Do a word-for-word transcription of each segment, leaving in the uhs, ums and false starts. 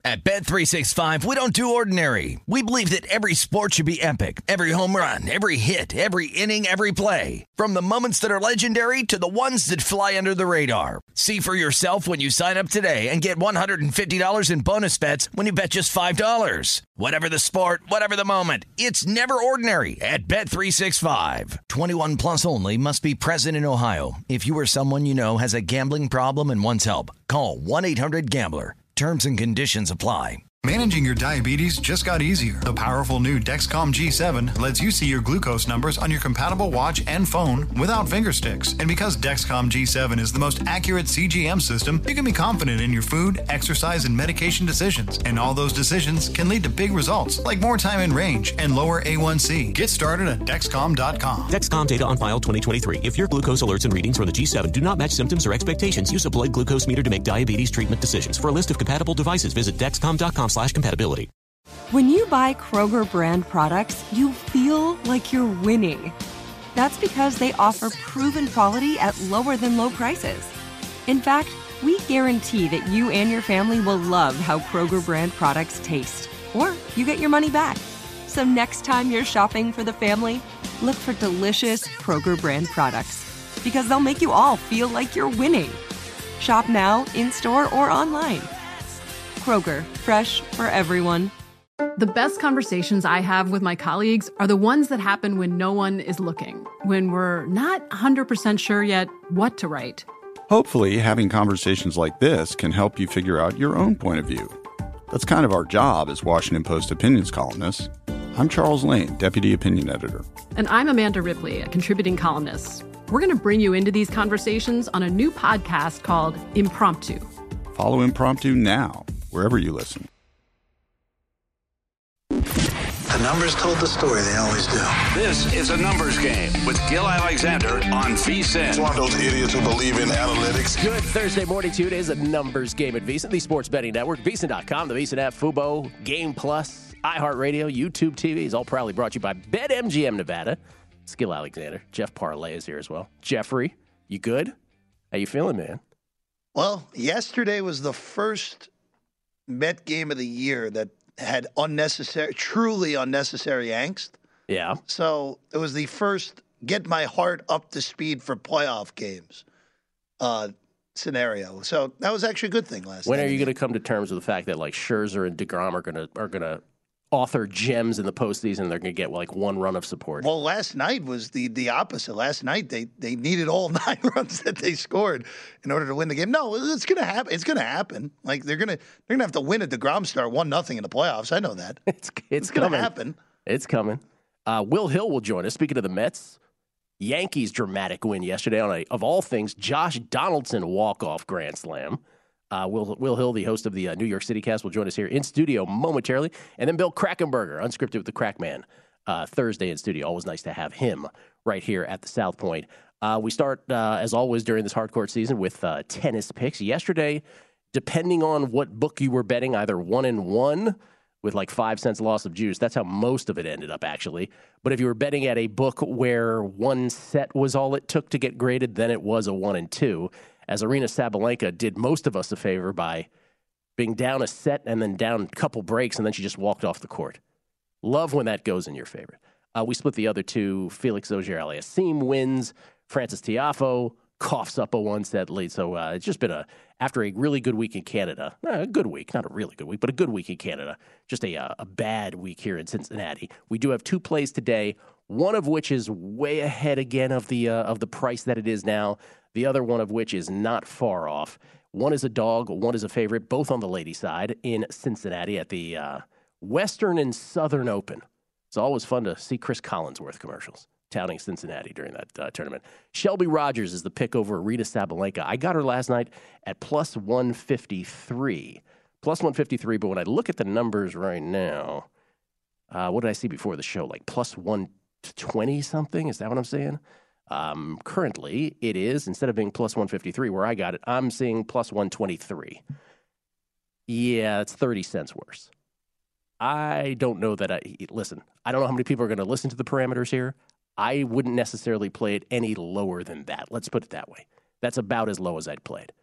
At Bet three sixty-five, we don't do ordinary. We believe that every sport should be epic. Every home run, every hit, every inning, every play. From the moments that are legendary to the ones that fly under the radar. See for yourself when you sign up today and get one hundred fifty dollars in bonus bets when you bet just five dollars. Whatever the sport, whatever the moment, it's never ordinary at Bet three sixty-five. twenty-one plus only. Must be present in Ohio. If you or someone you know has a gambling problem and wants help, call one eight hundred gambler. Terms and conditions apply. Managing your diabetes just got easier. The powerful new Dexcom G seven lets you see your glucose numbers on your compatible watch and phone without finger sticks. And because Dexcom G seven is the most accurate C G M system, you can be confident in your food, exercise, and medication decisions. And all those decisions can lead to big results, like more time in range and lower A one C. Get started at Dexcom dot com. Dexcom data on file twenty twenty-three. If your glucose alerts and readings from the G seven do not match symptoms or expectations, use a blood glucose meter to make diabetes treatment decisions. For a list of compatible devices, visit Dexcom dot com slash compatibility. When you buy Kroger brand products, you feel like you're winning. That's because they offer proven quality at lower than low prices. In fact, we guarantee that you and your family will love how Kroger brand products taste, or you get your money back. So next time you're shopping for the family, look for delicious Kroger brand products, because they'll make you all feel like you're winning. Shop now, in-store, or online. Kroger, fresh for everyone. The best conversations I have with my colleagues are the ones that happen when no one is looking, when we're not one hundred percent sure yet what to write. Hopefully, having conversations like this can help you figure out your own point of view. That's kind of our job as Washington Post opinions columnists. I'm Charles Lane, Deputy Opinion Editor. And I'm Amanda Ripley, a contributing columnist. We're going to bring you into these conversations on a new podcast called Impromptu. Follow Impromptu now, wherever you listen. The numbers told the story, they always do. This is a numbers game with Gil Alexander on V S I N. It's one of those idiots who believe in analytics. Good Thursday morning to you. It is a numbers game at V S I N, the sports betting network, V S I N dot com, the V S I N app, Fubo, Game Plus, iHeartRadio, YouTube T V is all proudly brought to you by BetMGM Nevada. It's Gil Alexander. Jeff Parlay is here as well. Jeffrey, you good? How you feeling, man? Well, yesterday was the first Met game of the year that had unnecessary, truly unnecessary angst. Yeah. So it was the first get my heart up to speed for playoff games uh, scenario. So that was actually a good thing last when night. When are you going to come to terms with the fact that like Scherzer and DeGrom are going to are going to author gems in the postseason? They're going to get like one run of support. Well, last night was the the opposite. Last night they they needed all nine runs that they scored in order to win the game. No, it's going to happen. It's going to happen. Like they're going to they're going to have to win at DeGrom start one nothing in the playoffs. I know that. It's it's, it's going to happen. It's coming. Uh, Will Hill will join us. Speaking of the Mets, Yankees dramatic win yesterday on a of all things Josh Donaldson walk off grand slam. Uh, Will, Will Hill, the host of the uh, New York City Cast, will join us here in studio momentarily. And then Bill Krackomberger, unscripted with the Crackman, uh, Thursday in studio. Always nice to have him right here at the South Point. Uh, we start, uh, as always, during this hardcourt season with uh, tennis picks. Yesterday, depending on what book you were betting, either one and one with like five cents loss of juice. That's how most of it ended up, actually. But if you were betting at a book where one set was all it took to get graded, then it was a one and two. As Aryna Sabalenka did most of us a favor by being down a set and then down a couple breaks, and then she just walked off the court. Love when that goes in your favor. Uh, we split the other two. Felix Auger-Aliassime wins. Frances Tiafoe coughs up a one-set lead. So uh, it's just been a, after a really good week in Canada, uh, a good week, not a really good week, but a good week in Canada, just a, uh, a bad week here in Cincinnati. We do have two plays today, one of which is way ahead again of the uh, of the price that it is now. The other one of which is not far off. One is a dog, one is a favorite, both on the lady side in Cincinnati at the uh, Western and Southern Open. It's always fun to see Chris Collinsworth commercials touting Cincinnati during that uh, tournament. Shelby Rogers is the pick over Aryna Sabalenka. I got her last night at plus one fifty-three. Plus one fifty-three, but when I look at the numbers right now, uh, what did I see before the show? Like plus one twenty something? Is that what I'm saying? Um, currently, it is, instead of being plus one fifty-three where I got it, I'm seeing plus one twenty-three. Yeah, it's thirty cents worse. I don't know that I, listen, I don't know how many people are going to listen to the parameters here. I wouldn't necessarily play it any lower than that. Let's put it that way. That's about as low as I'd play it.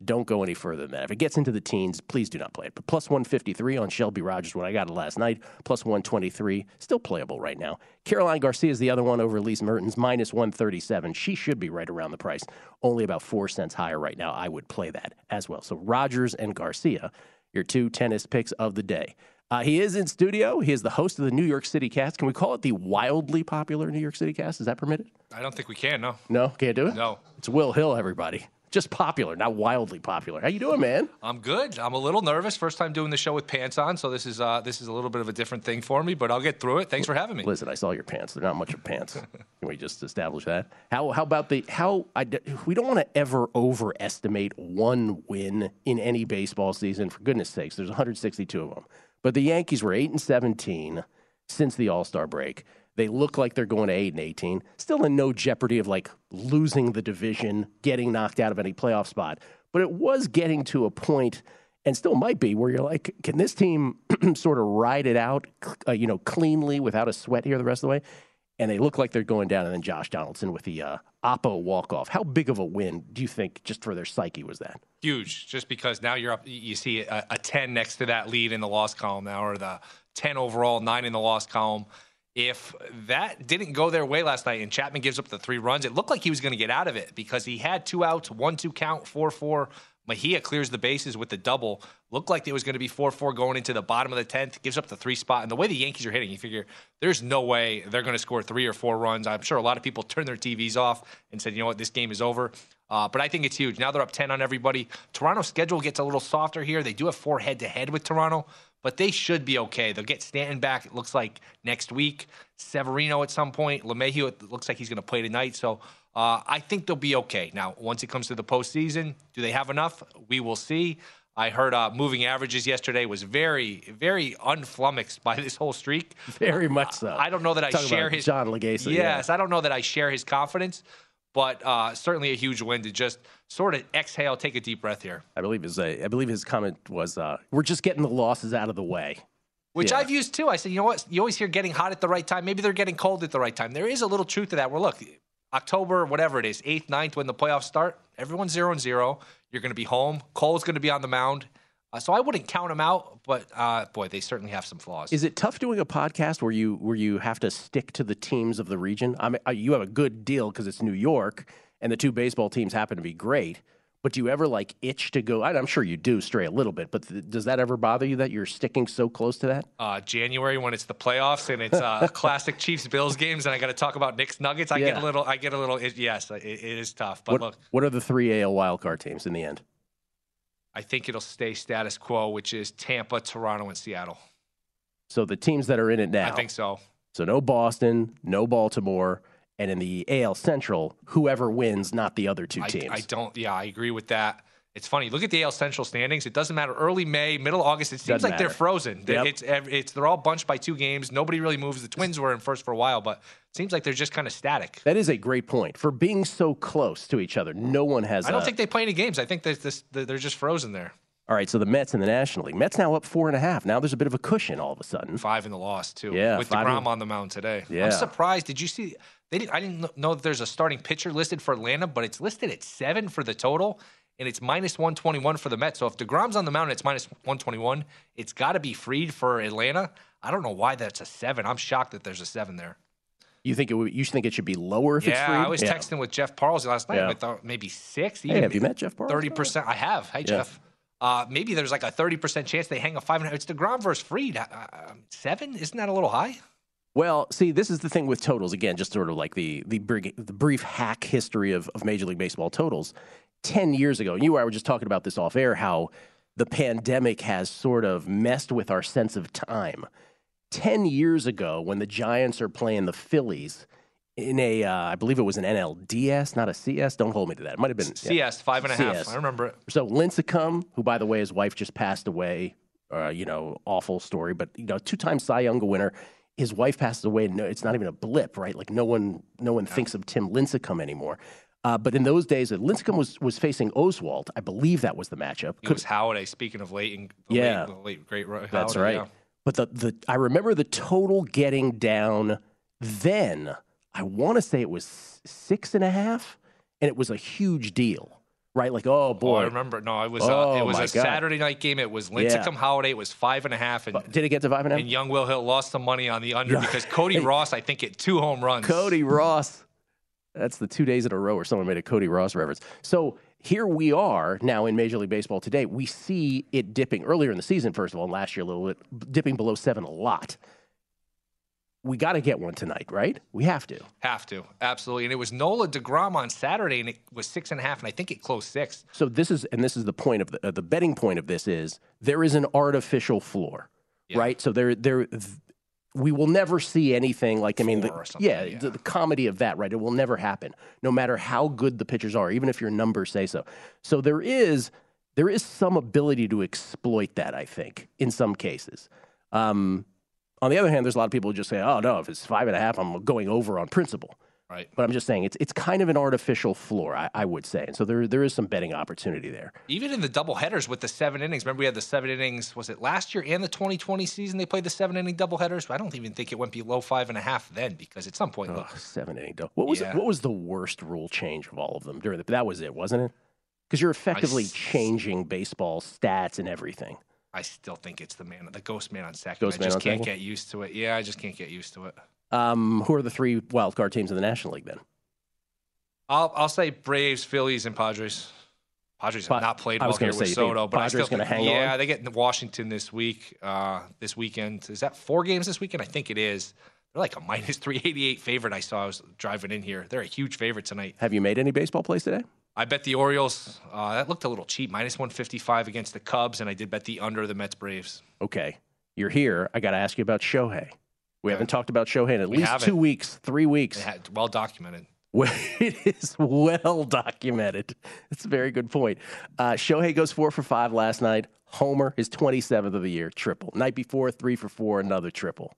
don't go any further than that. If it gets into the teens, please do not play it. But plus one fifty-three on Shelby Rogers when I got it last night, plus one twenty-three, still playable right now. Caroline Garcia is the other one over Elise Mertens, minus one thirty-seven. She should be right around the price, only about four cents higher right now. I would play that as well. So Rogers and Garcia, your two tennis picks of the day. Uh, he is in studio. He is the host of the New York City Cast. Can we call it the wildly popular New York City Cast? Is that permitted? I don't think we can, no. No? Can't do it? No. It's Will Hill, everybody. Just popular, not wildly popular. How you doing, man? I'm good. I'm a little nervous. First time doing the show with pants on, so this is uh, this is a little bit of a different thing for me, but I'll get through it. Thanks for having me. Listen, I saw your pants. They're not much of pants. Can we just establish that? How how about the how? I, we don't want to ever overestimate one win in any baseball season. For goodness sakes, there's one hundred sixty-two of them. But the Yankees were eight and seventeen since the All-Star break. They look like they're going to eight and eighteen. Still in no jeopardy of like losing the division, getting knocked out of any playoff spot. But it was getting to a point, and still might be, where you're like, can this team sort of ride it out, uh, you know, cleanly without a sweat here the rest of the way? And they look like they're going down. And then Josh Donaldson with the uh, Oppo walk-off. How big of a win do you think just for their psyche was that? Huge, just because now you're up. You see a, a ten next to that lead in the loss column now, or the ten overall, nine in the loss column. If that didn't go their way last night and Chapman gives up the three runs, it looked like he was going to get out of it because he had two outs, one two count, four four. Mejia clears the bases with the double. Looked like it was going to be four four going into the bottom of the tenth, gives up the three spot. And the way the Yankees are hitting, you figure there's no way they're going to score three or four runs. I'm sure a lot of people turned their T Vs off and said, you know what, this game is over. Uh, but I think it's huge. Now they're up ten on everybody. Toronto's schedule gets a little softer here. They do have four head-to-head with Toronto, but they should be okay. They'll get Stanton back, it looks like, next week. Severino at some point. LeMahieu, it looks like he's going to play tonight. So uh, I think they'll be okay. Now, once it comes to the postseason, do they have enough? We will see. I heard uh, moving averages yesterday was very, very unflummoxed by this whole streak. Very much so. I don't know that I Talking share about his John Legasa. Yes, yeah. I don't know that I share his confidence, but uh, certainly a huge win to just sort of exhale, take a deep breath here. I believe his uh, I believe his comment was, uh, "We're just getting the losses out of the way." Which yeah. I've used too. I said, you know what? You always hear getting hot at the right time. Maybe they're getting cold at the right time. There is a little truth to that. Where look, October, whatever it is, eighth, ninth, when the playoffs start, everyone's zero and zero. You're going to be home. Cole's going to be on the mound. Uh, so I wouldn't count them out, but uh, boy, they certainly have some flaws. Is it tough doing a podcast where you where you have to stick to the teams of the region? I mean, you have a good deal because it's New York, and the two baseball teams happen to be great. But do you ever like itch to go? I'm sure you do stray a little bit, but th- does that ever bother you that you're sticking so close to that? Uh, January when it's the playoffs and it's uh, classic Chiefs Bills games, and I got to talk about Knicks Nuggets. I yeah. get a little. I get a little. It, yes, it, it is tough. But what, look, what are the three A L wildcard teams in the end? I think it'll stay status quo, which is Tampa, Toronto, and Seattle. So the teams that are in it now. I think so. So no Boston, no Baltimore. And in the A L Central, whoever wins, not the other two teams. I, I don't. Yeah, I agree with that. It's funny. Look at the A L Central standings. It doesn't matter. Early May, middle August. It seems doesn't like matter. They're frozen. Yep. It's it's they're all bunched by two games. Nobody really moves. The Twins were in first for a while, but it seems like they're just kind of static. That is a great point. For being so close to each other, no one has. I don't a... think they play any games. I think there's this, they're just frozen there. All right, so the Mets in the National League. Mets now up four and a half. Now there's a bit of a cushion all of a sudden. Five in the loss too. Yeah, with five DeGrom in... on the mound today. Yeah. I'm surprised. Did you see? They didn't. I didn't know that there's a starting pitcher listed for Atlanta, but it's listed at seven for the total, and it's minus one twenty-one for the Mets. So if DeGrom's on the mound, and it's minus one twenty-one. It's got to be freed for Atlanta. I don't know why that's a seven. I'm shocked that there's a seven there. You think it would, you think it should be lower if yeah, it's free? I was yeah. texting with Jeff Parles last night. Yeah. I thought maybe six. Even hey, have you met Jeff Parles? Thirty percent. I have. Hey, yeah. Jeff. Uh, maybe there's like a thirty percent chance they hang a five and a half. It's DeGrom versus Fried. Uh, seven? Isn't that a little high? Well, see, this is the thing with totals. Again, just sort of like the the, brig, the brief hack history of, of Major League Baseball totals. Ten years ago, and you and I were just talking about this off air, how the pandemic has sort of messed with our sense of time. Ten years ago, when the Giants are playing the Phillies in a, uh, I believe it was an N L D S, not a C S. Don't hold me to that. It might have been C S, yeah. five and a C S. half. I remember it. So Lincecum, who, by the way, his wife just passed away, uh, you know, awful story, but, you know, two-time Cy Young winner. His wife passes away, and no, it's not even a blip, right? Like, no one no one no. thinks of Tim Lincecum anymore. Uh, but in those days, Lincecum was, was facing Oswalt. I believe that was the matchup. It was Halladay, speaking of late, and yeah, late, the late great Halladay. That's right. Yeah. But the, the I remember the total getting down then. I want to say it was six and a half, and it was a huge deal. right? Like, oh, boy. Oh, I remember. No, it was oh, uh, it was a God. Saturday night game. It was Lincecum yeah. Holiday. It was five and a half. And, Did it get to five and a half? And young Will Hill lost some money on the under because Cody Ross, I think, hit two home runs. Cody Ross. That's the two days in a row where someone made a Cody Ross reference. So here we are now in Major League Baseball today. We see it dipping earlier in the season, first of all, and last year a little bit, dipping below seven a lot. We got to get one tonight, right? We have to. Have to, absolutely. And it was Nola DeGrom on Saturday, and it was six and a half, and I think it closed six. So this is, and this is the point of the, uh, the betting point of this is there is an artificial floor, yeah. right? So there, there, we will never see anything like, I mean, the, yeah, yeah. The, the comedy of that, right? It will never happen, no matter how good the pitchers are, even if your numbers say so. So there is, there is some ability to exploit that, I think, in some cases. Um, On the other hand, there's a lot of people who just say, oh, no, if it's five and a half, I'm going over on principle. Right. But I'm just saying it's it's kind of an artificial floor, I, I would say. And so there there is some betting opportunity there. Even in the double headers with the seven innings. Remember we had the seven innings, was it last year and the twenty twenty season they played the seven inning double headers? I don't even think it went below five and a half then because at some point. Oh, seven inning double. What was yeah. what was the worst rule change of all of them during the, that was it, wasn't it? Because you're effectively s- changing baseball stats and everything. I still think it's the man, the ghost man on second. Ghost I man just on can't second? get used to it. Yeah, I just can't get used to it. Um, who are the three wild card teams in the National League then? I'll I'll say Braves, Phillies, and Padres. Padres have Pa- not played I well was here gonna with say, Soto, but I Padres still gonna think, hang yeah, on? they get Washington this week, uh, this weekend. Is that four games this weekend? I think it is. They're like a minus three eighty-eight favorite. I saw I was driving in here. They're a huge favorite tonight. Have you made any baseball plays today? I bet the Orioles. Uh, that looked a little cheap, minus one fifty-five against the Cubs, and I did bet the under the Mets Braves. Okay, you're here. I got to ask you about Shohei. We Okay. haven't talked about Shohei in at We least haven't. two weeks, three weeks. It had, well documented. Well, it is well documented. That's a very good point. Uh, Shohei goes four for five last night. Homer, his twenty-seventh of the year, triple. Night before, three for four, another triple.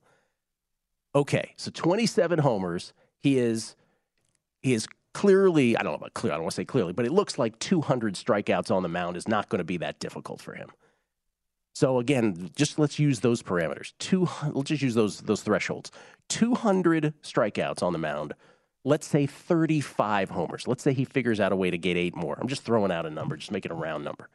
Okay, so twenty-seven homers. He is, he is clearly, I don't know about clear, I don't want to say clearly, but it looks like two hundred strikeouts on the mound is not going to be that difficult for him. So again, just let's use those parameters. Two, let's just use those those thresholds. two hundred strikeouts on the mound. Let's say thirty-five homers. Let's say he figures out a way to get eight more. I'm just throwing out a number, just make it a round number.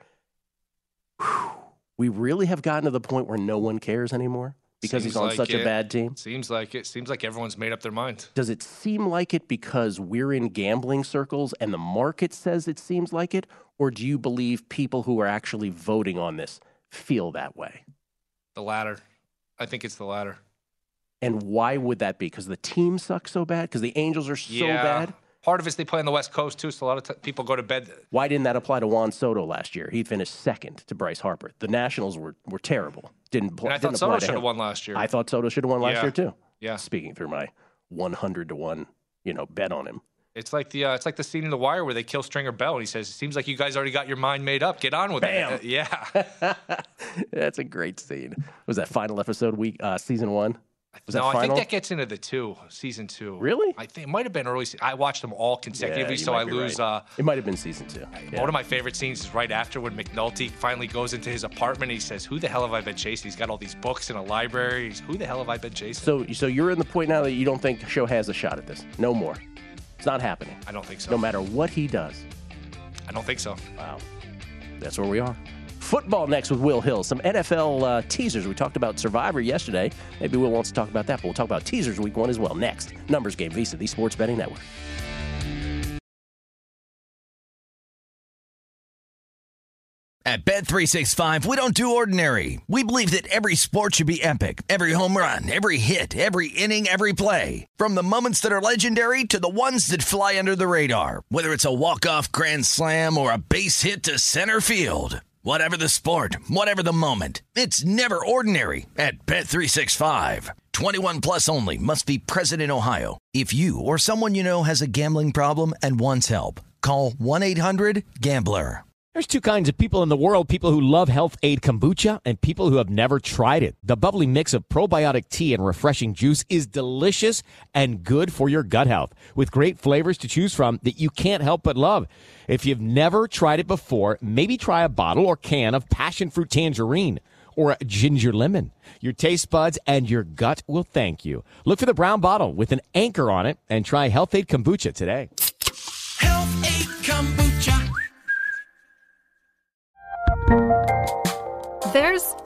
Whew. We really have gotten to the point where no one cares anymore because Seems he's on like such it. a bad team. Seems like it. Seems like everyone's made up their mind. Does it seem like it because we're in gambling circles and the market says it seems like it? Or do you believe people who are actually voting on this feel that way? The latter. I think it's the latter. And why would that be? Because the team sucks so bad? Because the Angels are so yeah. bad? Part of it is they play on the West Coast, too, so a lot of t- people go to bed. Why didn't that apply to Juan Soto last year? He finished second to Bryce Harper. The Nationals were were terrible. Didn't, pl- And I didn't thought apply Soto to should have him. won last year. I thought Soto should have won last Yeah. year, too. Yeah. Speaking through my one hundred to one, you know, bet on him. It's like the uh, it's like the scene in The Wire where they kill Stringer Bell, and he says, "It seems like you guys already got your mind made up. Get on with Bam. it." Uh, yeah. That's a great scene. Was that final episode week, uh, season one? Was no, that I final? think that gets into the two, season two. Really? I think it might have been early. Se- I watched them all consecutively, Yeah, you so might I be lose. right. Uh, it might have been season two. Yeah. One of my favorite scenes is right after when McNulty finally goes into his apartment. And he says, "Who the hell have I been chasing?" He's got all these books in a library. He's, Who the hell have I been chasing? So, so you're in the point now that you don't think Shohei has a shot at this? No more. It's not happening. I don't think so. No matter what he does. I don't think so. Wow. That's where we are. Football next with Will Hill. Some N F L uh, teasers. We talked about Survivor yesterday. Maybe Will wants to talk about that, but we'll talk about teasers week one as well. Next, Numbers Game, Visa, the Sports Betting Network. At Bet three sixty-five, we don't do ordinary. We believe that every sport should be epic. Every home run, every hit, every inning, every play. From the moments that are legendary to the ones that fly under the radar. Whether it's a walk-off grand slam or a base hit to center field. Whatever the sport, whatever the moment. It's never ordinary at Bet three sixty-five. twenty-one plus only. Must be present in Ohio. If you or someone you know has a gambling problem and wants help, call one eight hundred gambler. There's two kinds of people in the world, people who love Health Aid Kombucha and people who have never tried it. The bubbly mix of probiotic tea and refreshing juice is delicious and good for your gut health, with great flavors to choose from that you can't help but love. If you've never tried it before, maybe try a bottle or can of passion fruit tangerine or a ginger lemon. Your taste buds and your gut will thank you. Look for the brown bottle with an anchor on it and try Health Aid Kombucha today. Health Aid Kombucha.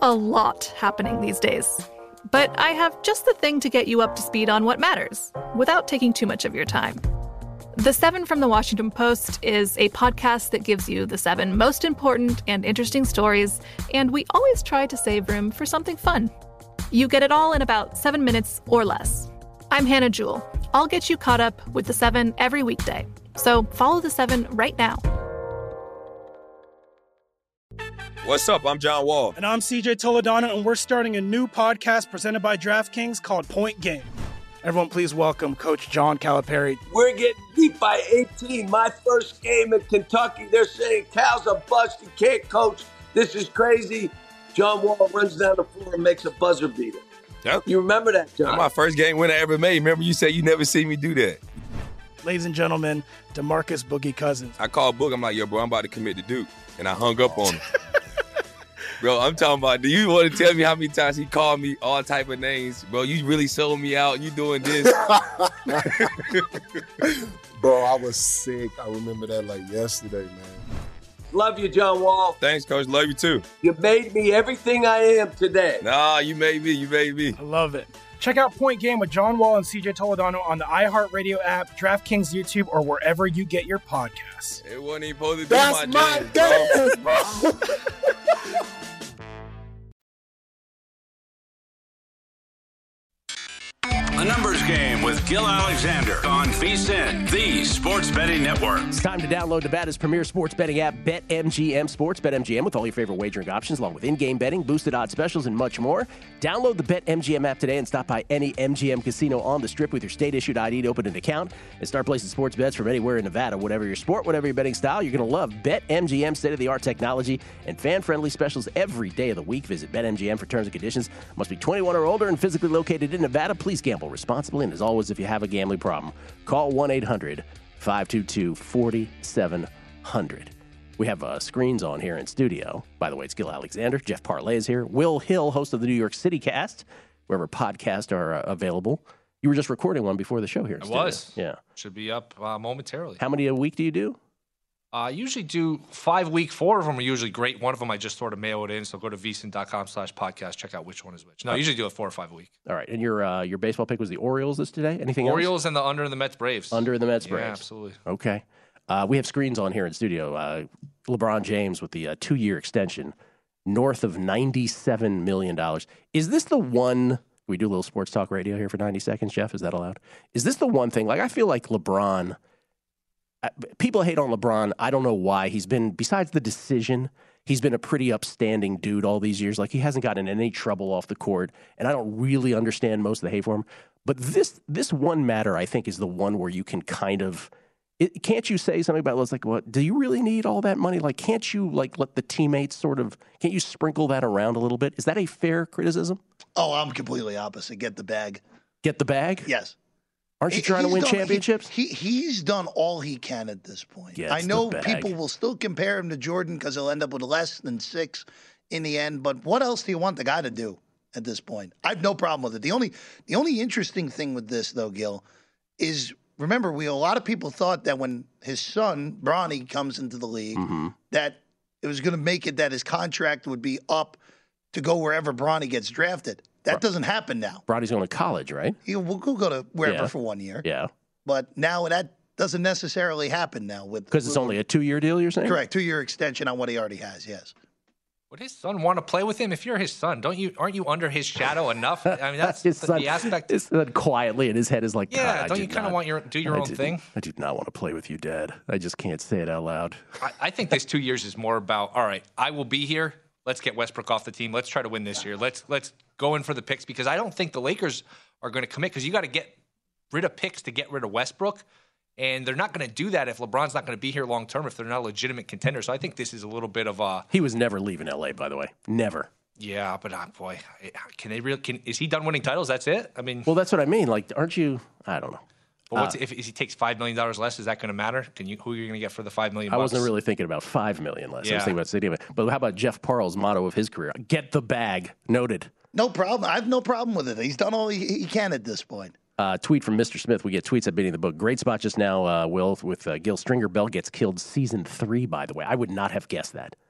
a lot happening these days. But I have just the thing to get you up to speed on what matters, without taking too much of your time. The Seven from the Washington Post is a podcast that gives you the seven most important and interesting stories, and we always try to save room for something fun. You get it all in about seven minutes or less. I'm Hannah Jewell. I'll get you caught up with The Seven every weekday. So follow The Seven right now. What's up? I'm John Wall. And I'm C J Toledano, and we're starting a new podcast presented by DraftKings called Point Game. Everyone, please welcome Coach John Calipari. We're getting beat by eighteen. My first game in Kentucky. They're saying Cal's a bust. He can't coach. This is crazy. John Wall runs down the floor and makes a buzzer beater. Yep. You remember that, John? That's my first game winner I ever made. Remember you said you never see me do that. Ladies and gentlemen, DeMarcus Boogie Cousins. I called Boog. I'm like, yo, bro, I'm about to commit to Duke. And I hung up on him. Bro, I'm talking about, do you want to tell me how many times he called me all type of names? Bro, you really sold me out. You doing this. Bro, I was sick. I remember that like yesterday, man. Love you, John Wall. Thanks, Coach. Love you, too. You made me everything I am today. Nah, you made me. You made me. I love it. Check out Point Game with John Wall and C J Toledano on the iHeartRadio app, DraftKings YouTube, or wherever you get your podcasts. It wasn't even supposed to be That's my, my game, bro. A Numbers Game with Gil Alexander on VSiN, the Sports Betting Network. It's time to download Nevada's premier sports betting app, BetMGM Sports. BetMGM with all your favorite wagering options, along with in-game betting, boosted odds specials, and much more. Download the BetMGM app today and stop by any M G M casino on the Strip with your state-issued I D to open an account and start placing sports bets from anywhere in Nevada. Whatever your sport, whatever your betting style, you're going to love BetMGM state-of-the-art technology and fan-friendly specials every day of the week. Visit BetMGM for terms and conditions. Must be twenty-one or older and physically located in Nevada. Please gamble responsibly, and as always, if you have a gambling problem, call one eight hundred five two two four seven zero zero. We have uh, screens on here in studio. By the way, it's Gil Alexander. Jeff Parlay is here. Will Hill, host of the New York City Cast, wherever podcasts are uh, available. You were just recording one before the show here in I studio. was. Yeah. Should be up uh, momentarily. How many a week do you do? I uh, usually do five week. Four of them are usually great. One of them I just sort of mail it in. So go to vsin.com slash podcast. Check out which one is which. No, I usually do it four or five a week. All right. And your uh, your baseball pick was the Orioles this today? Anything Orioles else? Orioles and the under in the Mets Braves. Under in the Mets Braves. Yeah, absolutely. Okay. Uh, we have screens on here in studio. Uh, LeBron James with the uh, two-year extension, north of ninety-seven million dollars. Is this the one... We do a little sports talk radio here for ninety seconds, Jeff. Is that allowed? Is this the one thing? Like, I feel like LeBron... People hate on LeBron. I don't know why. He's been, besides the decision, he's been a pretty upstanding dude all these years. Like, he hasn't gotten in any trouble off the court, and I don't really understand most of the hate for him. But this this one matter, I think, is the one where you can kind of... It, can't you say something about, like, what, do you really need all that money? Like, can't you, like, let the teammates sort of... Can't you sprinkle that around a little bit? Is that a fair criticism? Oh, I'm completely opposite. Get the bag. Get the bag? Yes. Aren't you trying he's to win done, championships? He, he He's done all he can at this point. Gets I know the bag. people will still compare him to Jordan because he'll end up with less than six in the end. But what else do you want the guy to do at this point? I have no problem with it. The only the only interesting thing with this, though, Gil, is remember, we a lot of people thought that when his son, Bronny, comes into the league, mm-hmm. that it was going to make it that his contract would be up to go wherever Bronny gets drafted. That doesn't happen now. Bronny's going to college, right? He will go to wherever Yeah. for one year. Yeah. But now that doesn't necessarily happen now. with Because it's with- only a two-year deal, you're saying? Correct. Two-year extension on what he already has, yes. Would his son want to play with him? If you're his son, don't you? Aren't you under his shadow enough? I mean, that's his the, son, the aspect. His son quietly in his head is like, Yeah, "God, I don't do you kind of not- want your do your I own do- thing? I do not want to play with you, Dad. I just can't say it out loud. I, I think this two years is more about, all right, I will be here. Let's get Westbrook off the team. Let's try to win this year. Let's let's go in for the picks because I don't think the Lakers are going to commit because you got to get rid of picks to get rid of Westbrook. And they're not going to do that if LeBron's not going to be here long term if they're not a legitimate contender. So I think this is a little bit of a. He was never leaving L A, by the way. Never. Yeah, but uh, boy, can they really? Can, is he done winning titles? That's it. I mean, Well, that's what I mean. Like, aren't you? I don't know. but what's, uh, if, if he takes five million dollars less, is that going to matter? Can you? Who are you going to get for the five million? I bucks? wasn't really thinking about five million less. I Yeah. was thinking about city of it. But how about Jeff Parle's motto of his career? Get the bag. Noted. No problem. I have no problem with it. He's done all he, he can at this point. Uh, tweet from Mister Smith. We get tweets at Beating the Book. Great spot just now, uh, Will, with uh, Gil Stringer Bell gets killed season three, by the way. I would not have guessed that.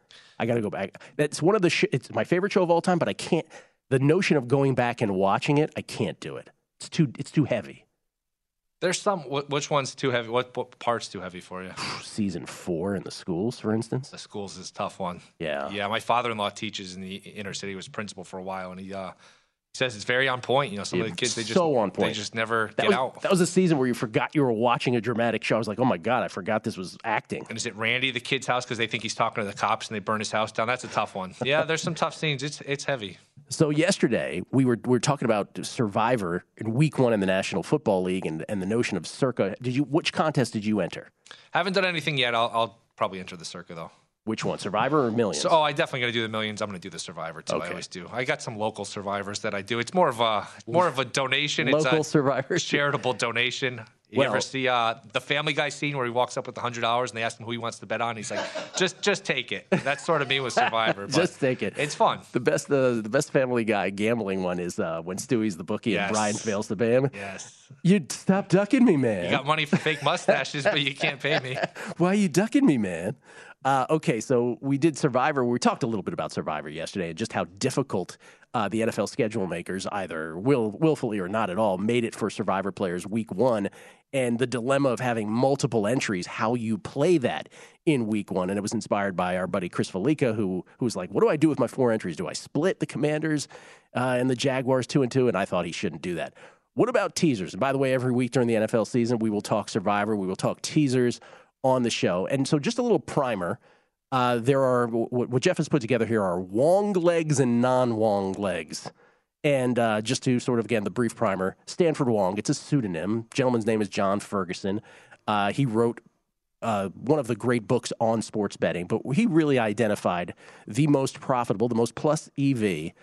I got to go back. That's one of the. Sh- it's my favorite show of all time, but I can't. The notion of going back and watching it, I can't do it. It's too. It's too heavy. There's some. Which one's too heavy? What, what part's too heavy for you? Season four in the schools, for instance. The schools is a tough one. Yeah. Yeah. My father-in-law teaches in the inner city. He was principal for a while, and he. Uh, He says it's very on point. You know, some Yeah, of the kids, they just, so on point. they just never That get was, out. That was a season where you forgot you were watching a dramatic show. I was like, oh my God, I forgot this was acting. And is it Randy, the kid's house, because they think he's talking to the cops and they burn his house down? That's a tough one. Yeah, there's some tough scenes. It's it's heavy. So yesterday, we were we were talking about Survivor in week one in the National Football League and, and the notion of Circa. Did you Which contest did you enter? Haven't done anything yet. I'll, I'll probably enter the Circa, though. Which one, Survivor or Millions? So, oh, I definitely got to do the Millions. I'm going to do the Survivor too. Okay. I always do. I got some local Survivors that I do. It's more of a more of a donation. Local it's a Survivors, charitable donation. You Well- ever see uh, the Family Guy scene where he walks up with a hundred dollars and they ask him who he wants to bet on? He's like, just just take it. That's sort of me with Survivor. But Just take it. It's fun. The best the, the best Family Guy gambling one is uh, when Stewie's the bookie Yes. and Brian fails to pay him. Yes. You stop ducking me, man. You got money for fake mustaches, but you can't pay me. Why are you ducking me, man? Uh, okay, so we did Survivor. We talked a little bit about Survivor yesterday and just how difficult uh, the N F L schedule makers, either will, willfully or not at all, made it for Survivor players week one, and the dilemma of having multiple entries, how you play that in week one. And it was inspired by our buddy Chris Felica, who, who was like, what do I do with my four entries? Do I split the Commanders uh, and the Jaguars two and two? And I thought he shouldn't do that. What about teasers? And by the way, every week during the N F L season, we will talk Survivor. We will talk teasers on the show. And so just a little primer. Uh, there are, what, what Jeff has put together here are Wong legs and non-Wong legs. And uh, just to sort of, again, the brief primer, Stanford Wong, it's a pseudonym. Gentleman's name is John Ferguson. Uh, he wrote uh, one of the great books on sports betting, but he really identified the most profitable, the most plus E V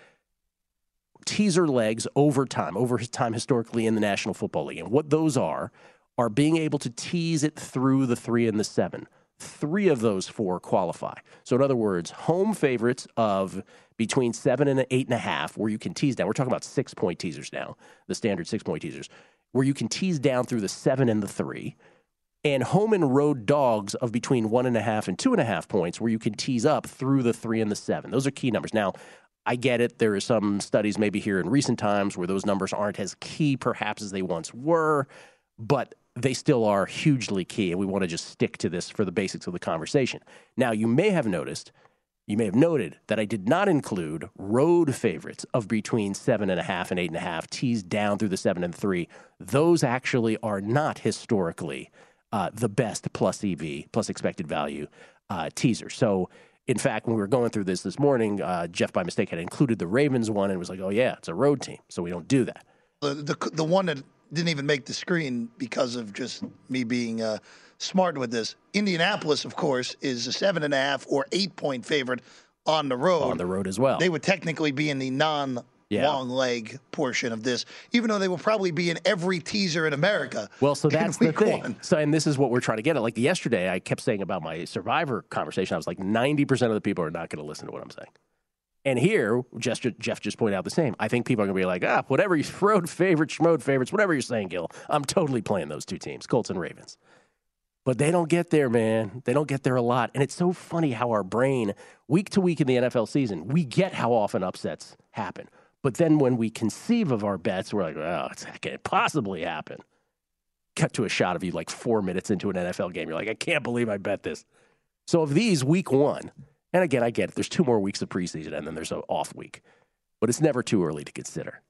teaser legs over time, over his time historically in the National Football League. And what those are, are being able to tease it through the three and the seven. Three of those four qualify. So in other words, home favorites of between seven and eight and a half, where you can tease down. We're talking about six-point teasers now, the standard six-point teasers, where you can tease down through the seven and the three. And home and road dogs of between one and a half and two and a half points, where you can tease up through the three and the seven. Those are key numbers. Now, I get it. There are some studies maybe here in recent times where those numbers aren't as key perhaps as they once were, but they still are hugely key, and we want to just stick to this for the basics of the conversation. Now, you may have noticed, you may have noted that I did not include road favorites of between seven and a half and eight and a half, teased down through the seven and three. Those actually are not historically uh, the best plus E V, plus expected value uh, teaser. So, in fact, when we were going through this this morning, uh, Jeff, by mistake, had included the Ravens one and was like, oh, yeah, it's a road team, so we don't do that. The the, the one that didn't even make the screen because of just me being uh, smart with this. Indianapolis, of course, is a seven and a half or eight point favorite on the road. On the road as well. They would technically be in the non Yeah. long leg portion of this, even though they will probably be in every teaser in America. Well, so that's in the week thing. one. So, and this is what we're trying to get at. Like yesterday, I kept saying about my Survivor conversation, I was like, ninety percent of the people are not going to listen to what I'm saying. And here, Jeff, Jeff just pointed out the same. I think people are going to be like, ah, whatever you road favorites, schmode favorites, whatever you're saying, Gil, I'm totally playing those two teams, Colts and Ravens. But they don't get there, man. They don't get there a lot. And it's so funny how our brain, week to week in the N F L season, we get how often upsets happen. But then when we conceive of our bets, we're like, oh, it's, it can't possibly happen. Cut to a shot of you like four minutes into an N F L game. You're like, I can't believe I bet this. So of these, week one, and again, I get it. There's two more weeks of preseason, and then there's an off week. But it's never too early to consider.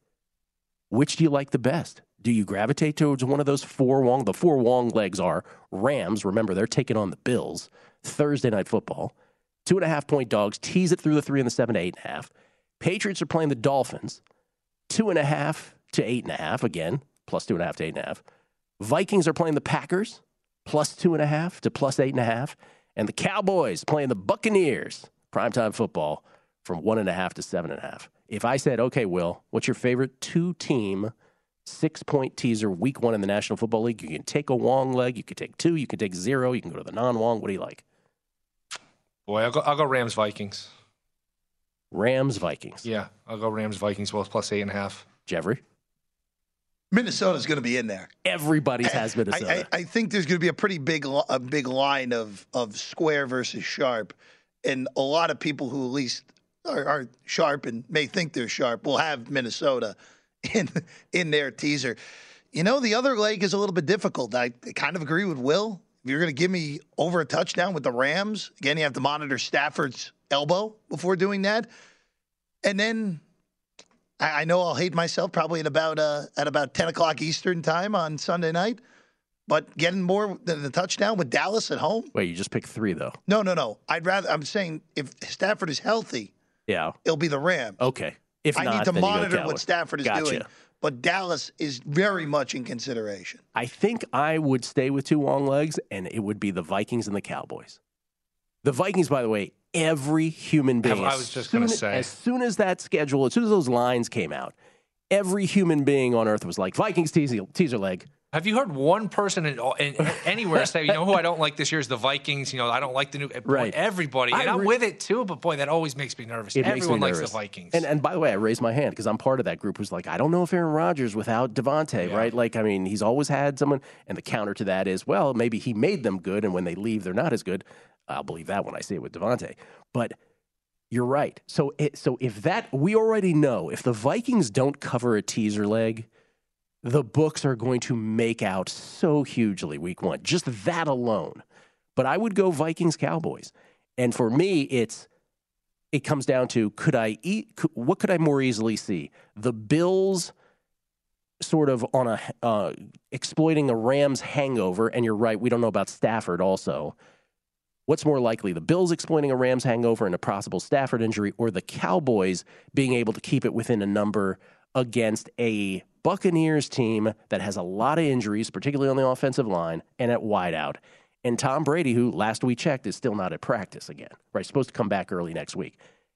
Which do you like the best? Do you gravitate towards one of those four Wong? The four Wong legs are Rams. Remember, they're taking on the Bills. Thursday Night Football. Two and a half point dogs. Tease it through the three and the seven to eight and a half. Patriots are playing the Dolphins. Two and a half to eight and a half. Again, plus two and a half to eight and a half. Vikings are playing the Packers. Plus two and a half to plus eight and a half. And the Cowboys playing the Buccaneers, primetime football, from one and a half to seven and a half. If I said, okay, Will, what's your favorite two-team six-point teaser week one in the National Football League? You can take a Wong leg, you can take two, you can take zero, you can go to the non-Wong. What do you like? Boy, I'll go, I'll go Rams Vikings. Rams Vikings. Yeah, I'll go Rams Vikings. Well, plus eight and a half. Jeffrey? Minnesota's going to be in there. Everybody has Minnesota. I, I, I think there's going to be a pretty big, a big line of of square versus sharp, and a lot of people who at least are, are sharp and may think they're sharp will have Minnesota in in their teaser. You know, the other leg is a little bit difficult. I kind of agree with Will. If you're going to give me over a touchdown with the Rams, again, you have to monitor Stafford's elbow before doing that. And then I, I know I'll hate myself probably at about uh, at about ten o'clock Eastern time on Sunday night. But getting more than a touchdown with Dallas at home? Wait, you just picked three, though. No, no, no. I'd rather, I'm saying if Stafford is healthy, yeah, it'll be the Rams. Okay. If I not, need to then monitor you go what Stafford is gotcha. doing. But Dallas is very much in consideration. I think I would stay with two long legs, and it would be the Vikings and the Cowboys. The Vikings, by the way, every human being. I was just going to say. As soon as that schedule, as soon as those lines came out, every human being on earth was like, Vikings teaser, teaser leg. Have you heard one person in, in, anywhere say, you know, who I don't like this year is the Vikings. You know, I don't like the new. Boy, Right. Everybody. And I I'm re- with it, too. But, boy, that always makes me nervous. It makes Everyone me likes nervous. the Vikings. And and by the way, I raised my hand because I'm part of that group who's like, I don't know if Aaron Rodgers without Devontae, Yeah. right? Like, I mean, he's always had someone. And the counter to that is, well, maybe he made them good, and when they leave, they're not as good. I'll believe that when I see it with Devontae. But you're right. So, it, so if that, we already know, if the Vikings don't cover a teaser leg, the books are going to make out so hugely week one. Just that alone. But I would go Vikings Cowboys. And for me, it's it comes down to could I eat could, what could I more easily see? The Bills sort of on a uh, exploiting a Rams hangover, and you're right, we don't know about Stafford also. What's more likely, the Bills exploiting a Rams hangover and a possible Stafford injury, or the Cowboys being able to keep it within a number against a Buccaneers team that has a lot of injuries, particularly on the offensive line and at wideout. And Tom Brady, who last we checked is still not at practice again, right? Supposed to come back early next week.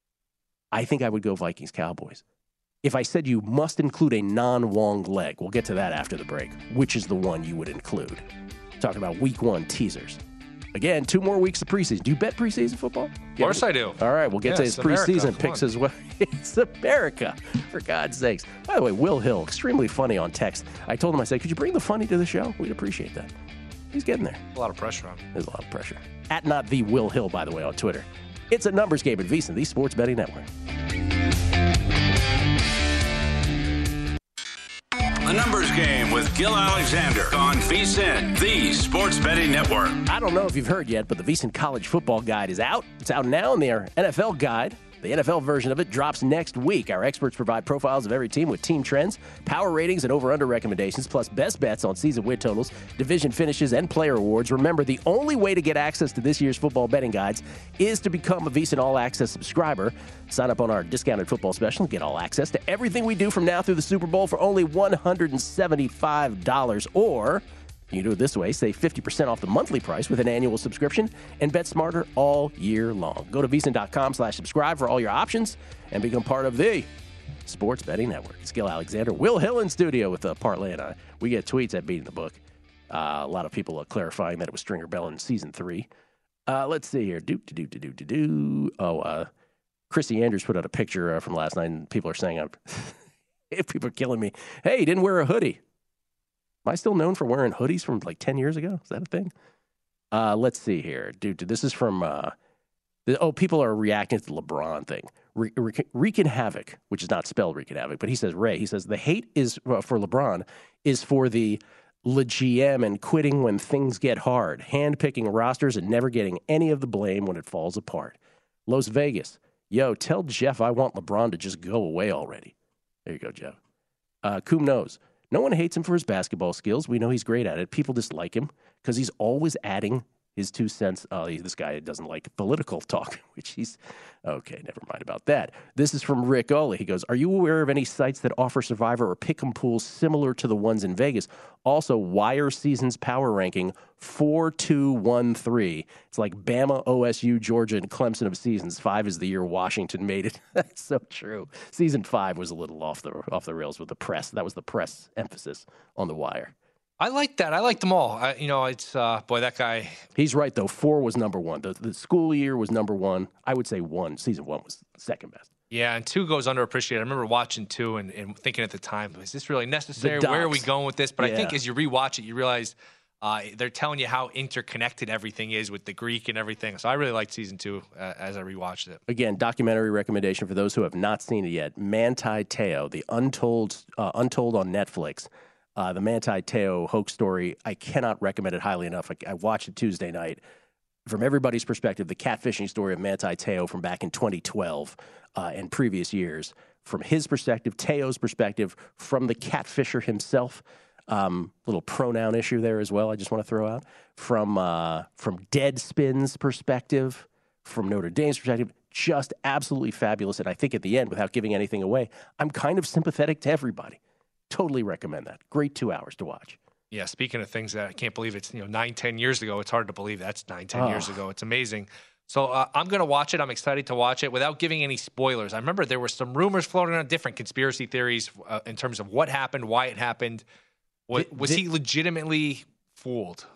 I think I would go Vikings Cowboys. If I said you must include a non-Wong leg, we'll get to that after the break, which is the one you would include. Talking about week one teasers. Again, two more weeks of preseason. Do you bet preseason football? Of course I do. All right, we'll get Yeah, to his it's America. preseason Come picks on. as well. It's America, for God's sakes. By the way, Will Hill, extremely funny on text. I told him, I said, could you bring the funny to the show? We'd appreciate that. He's getting there. A lot of pressure on him. There's a lot of pressure. At not the Will Hill, by the way, on Twitter. It's a numbers game at VSiN, the Sports Betting Network. The Numbers Game with Gil Alexander on VSiN, the Sports Betting Network. I don't know if you've heard yet, but the VSiN College Football Guide is out. It's out now, and their N F L Guide, the N F L version of it, drops next week. Our experts provide profiles of every team with team trends, power ratings, and over-under recommendations, plus best bets on season win totals, division finishes, and player awards. Remember, the only way to get access to this year's football betting guides is to become a VSiN All-Access subscriber. Sign up on our discounted football special and get all access to everything we do from now through the Super Bowl for only one hundred seventy-five dollars. Or you can do it this way, save fifty percent off the monthly price with an annual subscription and bet smarter all year long. Go to VSiN.com slash subscribe for all your options and become part of the Sports Betting Network. It's Gil Alexander, Will Hill in studio with uh, Parlay and I. We get tweets at Beating the Book. Uh, a lot of people are clarifying that it was Stringer Bell in season three. Uh, let's see here. Do, do, do, do, do, do. Oh, uh, Chrissy Andrews put out a picture uh, from last night, and people are saying, I'm people are killing me. Hey, he didn't wear a hoodie. Am I still known for wearing hoodies from like ten years ago? Is that a thing? Uh, let's see here. Dude, this is from, uh, the, oh, people are reacting to the LeBron thing. Re- Re- Wreaking Havoc, which is not spelled Wreaking Havoc, but he says, Ray, he says, the hate is uh, for LeBron is for the Le G M and quitting when things get hard, hand-picking rosters and never getting any of the blame when it falls apart. Las Vegas, yo, tell Jeff I want LeBron to just go away already. There you go, Jeff. Uh, Coom knows. No one hates him for his basketball skills. We know he's great at it. People dislike him because he's always adding his two cents. Oh, this guy doesn't like political talk, which he's... Okay, never mind about that. This is from Rick Oley. He goes, are you aware of any sites that offer Survivor or Pick'em pools similar to the ones in Vegas? Also, Wire Seasons Power Ranking four two one three. It's like Bama, O S U, Georgia, and Clemson of seasons. Five is the year Washington made it. That's so true. Season five was a little off the off the rails with the press. That was the press emphasis on the Wire. I like that. I like them all. I, you know, it's, uh, boy, that guy. He's right, though. Four was number one. The, the school year was number one. I would say one. Season one was second best. Yeah, and two goes underappreciated. I remember watching two and, and thinking at the time, is this really necessary? The Where are we docs. going with this? But Yeah. I think as you rewatch it, you realize Uh, they're telling you how interconnected everything is with the Greek and everything. So I really liked season two uh, as I rewatched it. Again, documentary recommendation for those who have not seen it yet. Manti Te'o, the Untold, uh, Untold on Netflix. Uh, the Manti Te'o hoax story. I cannot recommend it highly enough. I, I watched it Tuesday night. From everybody's perspective, the catfishing story of Manti Te'o from back in twenty twelve uh, and previous years. From his perspective, Te'o's perspective, from the catfisher himself. Um, little pronoun issue there as well. I just want to throw out from uh, from Deadspin's perspective, from Notre Dame's perspective, just absolutely fabulous. And I think at the end, without giving anything away, I'm kind of sympathetic to everybody. Totally recommend that. Great two hours to watch. Yeah. Speaking of things that I can't believe it's you know nine, ten years ago. It's hard to believe that's nine, ten Oh. years ago. It's amazing. So uh, I'm going to watch it. I'm excited to watch it without giving any spoilers. I remember there were some rumors floating around, different conspiracy theories uh, in terms of what happened, why it happened. Was, was he legitimately fooled?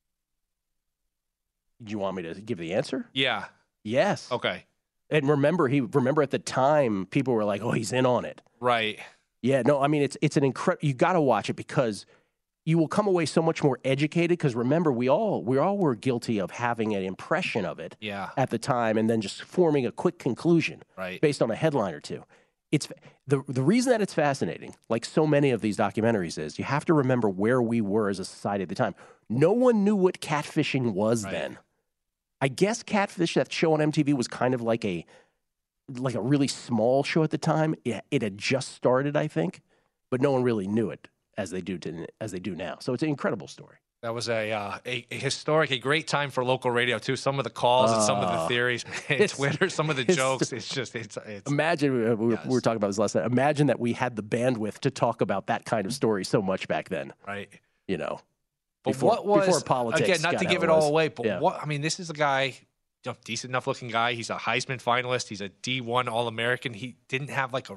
Do you want me to give the answer? Yeah. Yes. Okay. And remember, he remember at the time, people were like, "Oh, he's in on it." Right. Yeah. No, I mean, it's it's an incredible. You got to watch it because you will come away so much more educated. Because remember, we all we all were guilty of having an impression of it Yeah. at the time, and then just forming a quick conclusion Right. based on a headline or two. It's the the reason that it's fascinating, like so many of these documentaries, is you have to remember where we were as a society at the time. No one knew what catfishing was then. I guess Catfish, that show on M T V, was kind of like a like a really small show at the time. It, it had just started, I think, but no one really knew it as they do to, as they do now. So it's an incredible story. That was a, uh, a a historic, a great time for local radio too. Some of the calls and some of the Uh, theories, man, it's- Twitter, some of the it's- jokes. It's just it's it's Imagine uh, we, were, we were talking about this last night. Imagine that we had the bandwidth to talk about that kind of story so much back then. right. You know, But before, what was before politics? again? Not got to how give it was. all away, but Yeah. what I mean, this is a guy, you know, decent enough looking guy. He's a Heisman finalist. He's a D one All American. He didn't have like a.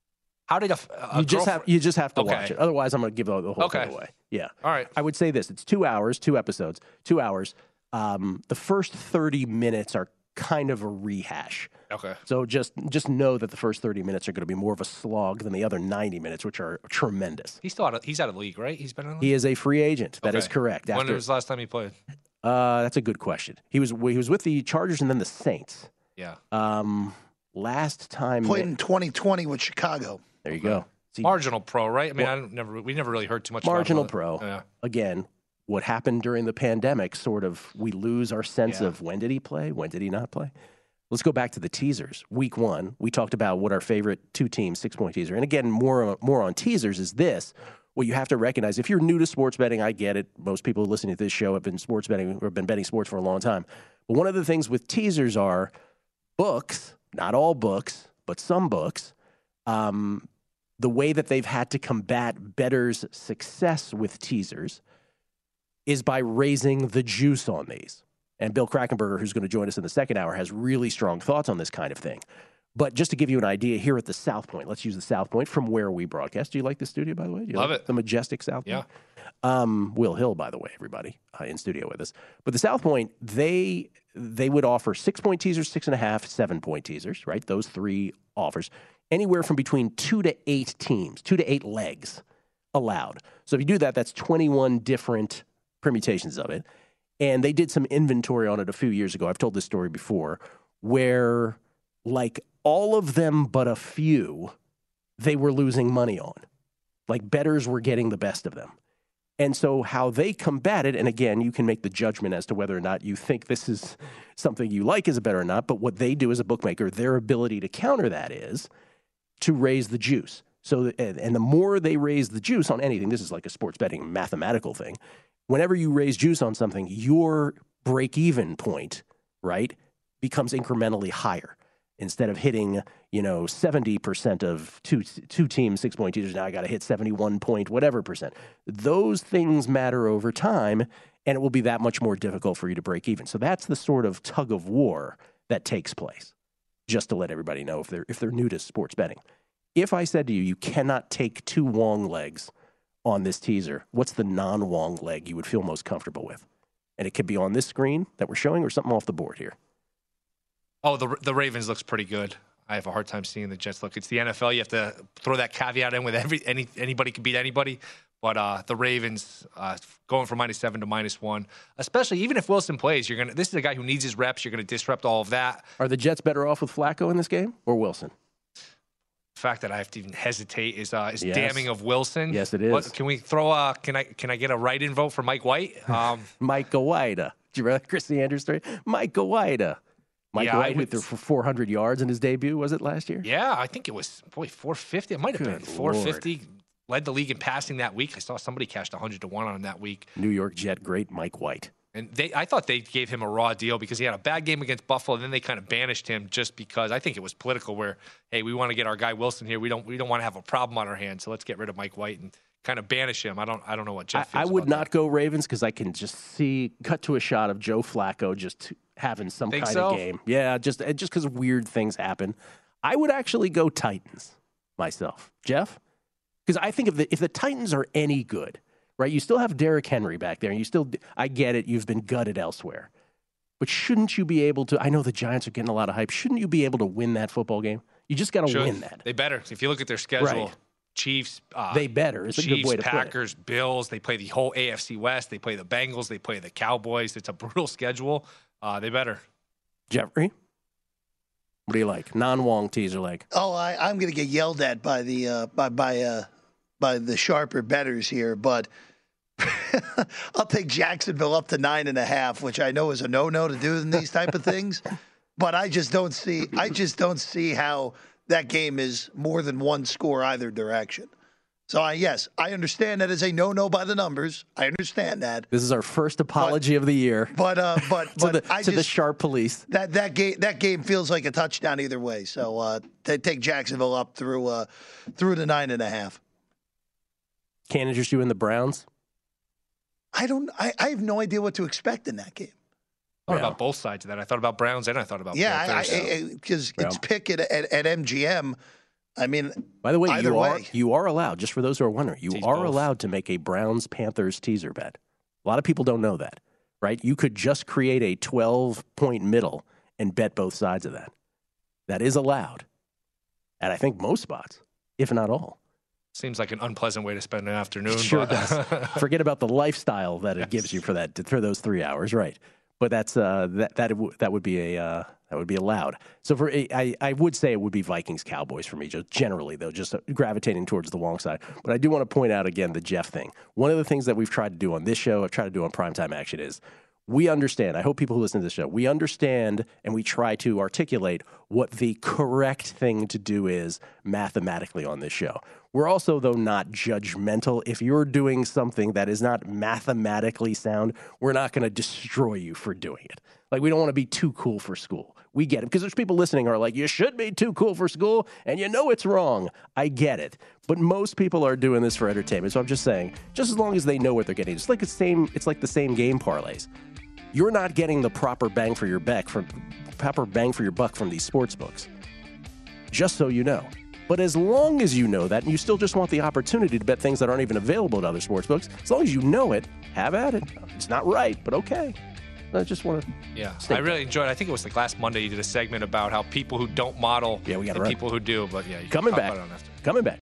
How did a, a you just have girlfriend- you just have to Okay. watch it. Otherwise, I'm going to give the the whole Okay. thing away. Yeah. All right. I would say this: it's two hours, two episodes, two hours. Um, the first thirty minutes are kind of a rehash. Okay. So just just know that the first thirty minutes are going to be more of a slog than the other ninety minutes, which are tremendous. He's still out of, he's out of the league, right? He's been in the league. He is a free agent. That is Okay. correct. When After- was the last time he played? Uh, that's a good question. He was he was with the Chargers and then the Saints. Yeah. Um, last time Played in twenty twenty with Chicago. there you go. See, Marginal pro, right? I mean, Well- I don't, never we never really heard too much. marginal about pro. it. Yeah. Again, what happened during the pandemic? Sort of, we lose our sense Yeah. of when did he play, when did he not play. Let's go back to the teasers. Week one, we talked about what our favorite two teams six point teaser. And again, more more on teasers is this. What you have to recognize, if you're new to sports betting, I get it. Most people listening to this show have been sports betting or been betting sports for a long time. But one of the things with teasers are books, not all books, but some books. Um, the way that they've had to combat bettors' success with teasers is by raising the juice on these. And Bill Krackenberger, who's going to join us in the second hour, has really strong thoughts on this kind of thing. But just to give you an idea, here at the South Point, let's use the South Point from where we broadcast. Do you like the studio, by the way? Do you Love like it. The majestic South Yeah. Point? Um, Will Hill, by the way, everybody, uh, in studio with us. But the South Point, they they would offer six-point teasers, six and a half, seven-point teasers, right? Those three offers. Anywhere from between two to eight teams, two to eight legs allowed. So if you do that, that's twenty-one different permutations of it. And they did some inventory on it a few years ago. I've told this story before, where like all of them but a few, they were losing money on. Like bettors were getting the best of them. And so how they combat it, and again, you can make the judgment as to whether or not you think this is something you like as a bettor or not, but what they do as a bookmaker, their ability to counter that is to raise the juice. So, and and the more they raise the juice on anything, this is like a sports betting mathematical thing. Whenever you raise juice on something, your break-even point, right, becomes incrementally higher. Instead of hitting, you know, seventy percent of two two teams, six-point teasers, now I got to hit seventy-one point whatever percent. Those things matter over time, and it will be that much more difficult for you to break even. So that's the sort of tug of war that takes place, just to let everybody know if they're if they're new to sports betting. If I said to you, you cannot take two Wong legs on this teaser, what's the non-Wong leg you would feel most comfortable with? And it could be on this screen that we're showing or something off the board here. Oh, the the Ravens looks pretty good. I have a hard time seeing the Jets look. It's the N F L. You have to throw that caveat in with every any anybody can beat anybody. But uh, the Ravens uh, going from minus seven to minus one, especially even if Wilson plays, you're gonna. This is a guy who needs his reps. You're going to disrupt all of that. Are the Jets better off with Flacco in this game or Wilson? The fact that I have to even hesitate is uh, is Yes. damning of Wilson. Yes, it is. What, can we throw? Uh, can I can I get a write-in vote for Mike White? Um, Mike Gawida. Do you remember Chrissy Andrews' story? Mike Gawida. Mike Yeah, I White who would- threw for four hundred yards in his debut. Was it last year? yeah, I think it was boy four fifty. It might have been Good four fifty. Led the league in passing that week. I saw somebody cashed one hundred to one on him that week. New York Jet great Mike White. And they, I thought they gave him a raw deal because he had a bad game against Buffalo. And then they kind of banished him just because I think it was political. Where hey, we want to get our guy Wilson here. We don't we don't want to have a problem on our hands. So let's get rid of Mike White and kind of banish him. I don't I don't know what Jeff. I, I feels would about not go Ravens because I can just see cut to a shot of Joe Flacco just having some Think kind so? of game. Yeah, just just because weird things happen. I would actually go Titans myself, Jeff, because I think if the if the Titans are any good, right? You still have Derrick Henry back there, and you still I get it. You've been gutted elsewhere, but shouldn't you be able to? I know the Giants are getting a lot of hype. Shouldn't you be able to win that football game? You just got to Should. win that. They better. If you look at their schedule, Right. Chiefs. Uh, They better. It's a good Chiefs, way to put it. Packers, Bills. They play the whole A F C West. They play the Bengals. They play the Cowboys. It's a brutal schedule. Uh, they better. Jeffrey, what do you like? Non-Wong teaser like. Oh, I, I'm going to get yelled at by the uh, by by uh, by the sharper bettors here, but I'll take Jacksonville up to nine and a half, which I know is a no-no to do in these type of things. But I just don't see. I just don't see how that game is more than one score either direction. So I, yes, I understand that is a no-no by the numbers. I understand that. This is our first apology of the year. But uh, but to but the, I to just, the sharp police. That that game that game feels like a touchdown either way. So uh, they take Jacksonville up through uh, through the nine and a half. Can't interest you in the Browns? I don't. I, I have no idea what to expect in that game. I thought about both sides of that. I thought about Browns and I thought about Yeah, Panthers. because it's pick at, at at M G M. I mean, By the way, either you way. are you are allowed, just for those who are wondering, you Tease are both. allowed to make a Browns Panthers teaser bet. A lot of people don't know that, right? You could just create a twelve point middle and bet both sides of that. That is allowed. At I think most spots, if not all. Seems like an unpleasant way to spend an afternoon. It sure but does. Forget about the lifestyle that it gives you for that for those three hours, right? But that's uh, that that w- that would be a uh, that would be allowed. So for I I would say it would be Vikings Cowboys for me, just generally though, just gravitating towards the Wong side. But I do want to point out again the Jeff thing. One of the things that we've tried to do on this show, I've tried to do on Primetime Action is we understand. I hope people who listen to this show, we understand and we try to articulate what the correct thing to do is mathematically on this show. We're also, though, not judgmental. If you're doing something that is not mathematically sound, we're not going to destroy you for doing it. Like, we don't want to be too cool for school. We get it. Because there's people listening who are like, you should be too cool for school, and you know it's wrong. I get it. But most people are doing this for entertainment. So I'm just saying, just as long as they know what they're getting, it's like the same, it's like the same game parlays. You're not getting the proper bang for your buck from proper bang for your buck from these sports books. Just so you know. But as long as you know that, and you still just want the opportunity to bet things that aren't even available to other sports books, as long as you know it, have at it. It's not right, but okay. I just want to. Yeah, I really enjoyed it. I think it was like last Monday you did a segment about how people who don't model yeah, we got and right. people who do. But yeah, you coming can talk back. about it on after. Coming back.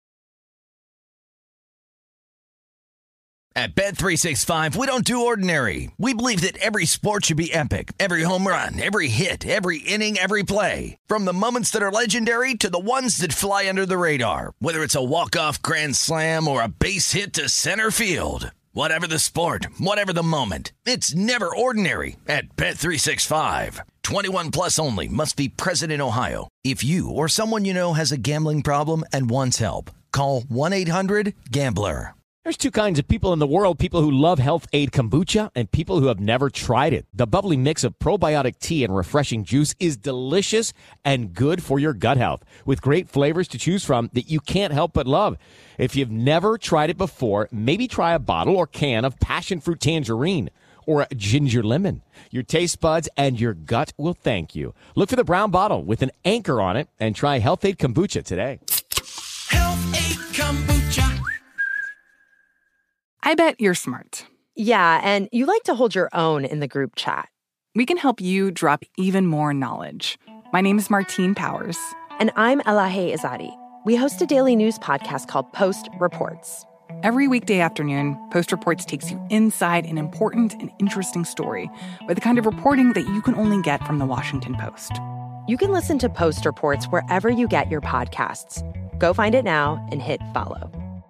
At Bet three sixty-five, we don't do ordinary. We believe that every sport should be epic. Every home run, every hit, every inning, every play. From the moments that are legendary to the ones that fly under the radar. Whether it's a walk-off grand slam or a base hit to center field. Whatever the sport, whatever the moment. It's never ordinary at Bet three sixty-five. twenty-one plus only. Must be present in Ohio. If you or someone you know has a gambling problem and wants help, call one eight hundred gambler. There's two kinds of people in the world, people who love Health Aid Kombucha and people who have never tried it. The bubbly mix of probiotic tea and refreshing juice is delicious and good for your gut health, with great flavors to choose from that you can't help but love. If you've never tried it before, maybe try a bottle or can of passion fruit tangerine or a ginger lemon. Your taste buds and your gut will thank you. Look for the brown bottle with an anchor on it and try Health Aid Kombucha today. Health Aid Kombucha. I bet you're smart. Yeah, and you like to hold your own in the group chat. We can help you drop even more knowledge. My name is Martine Powers. And I'm Elahe Izadi. We host a daily news podcast called Post Reports. Every weekday afternoon, Post Reports takes you inside an important and interesting story with the kind of reporting that you can only get from the Washington Post. You can listen to Post Reports wherever you get your podcasts. Go find it now and hit follow.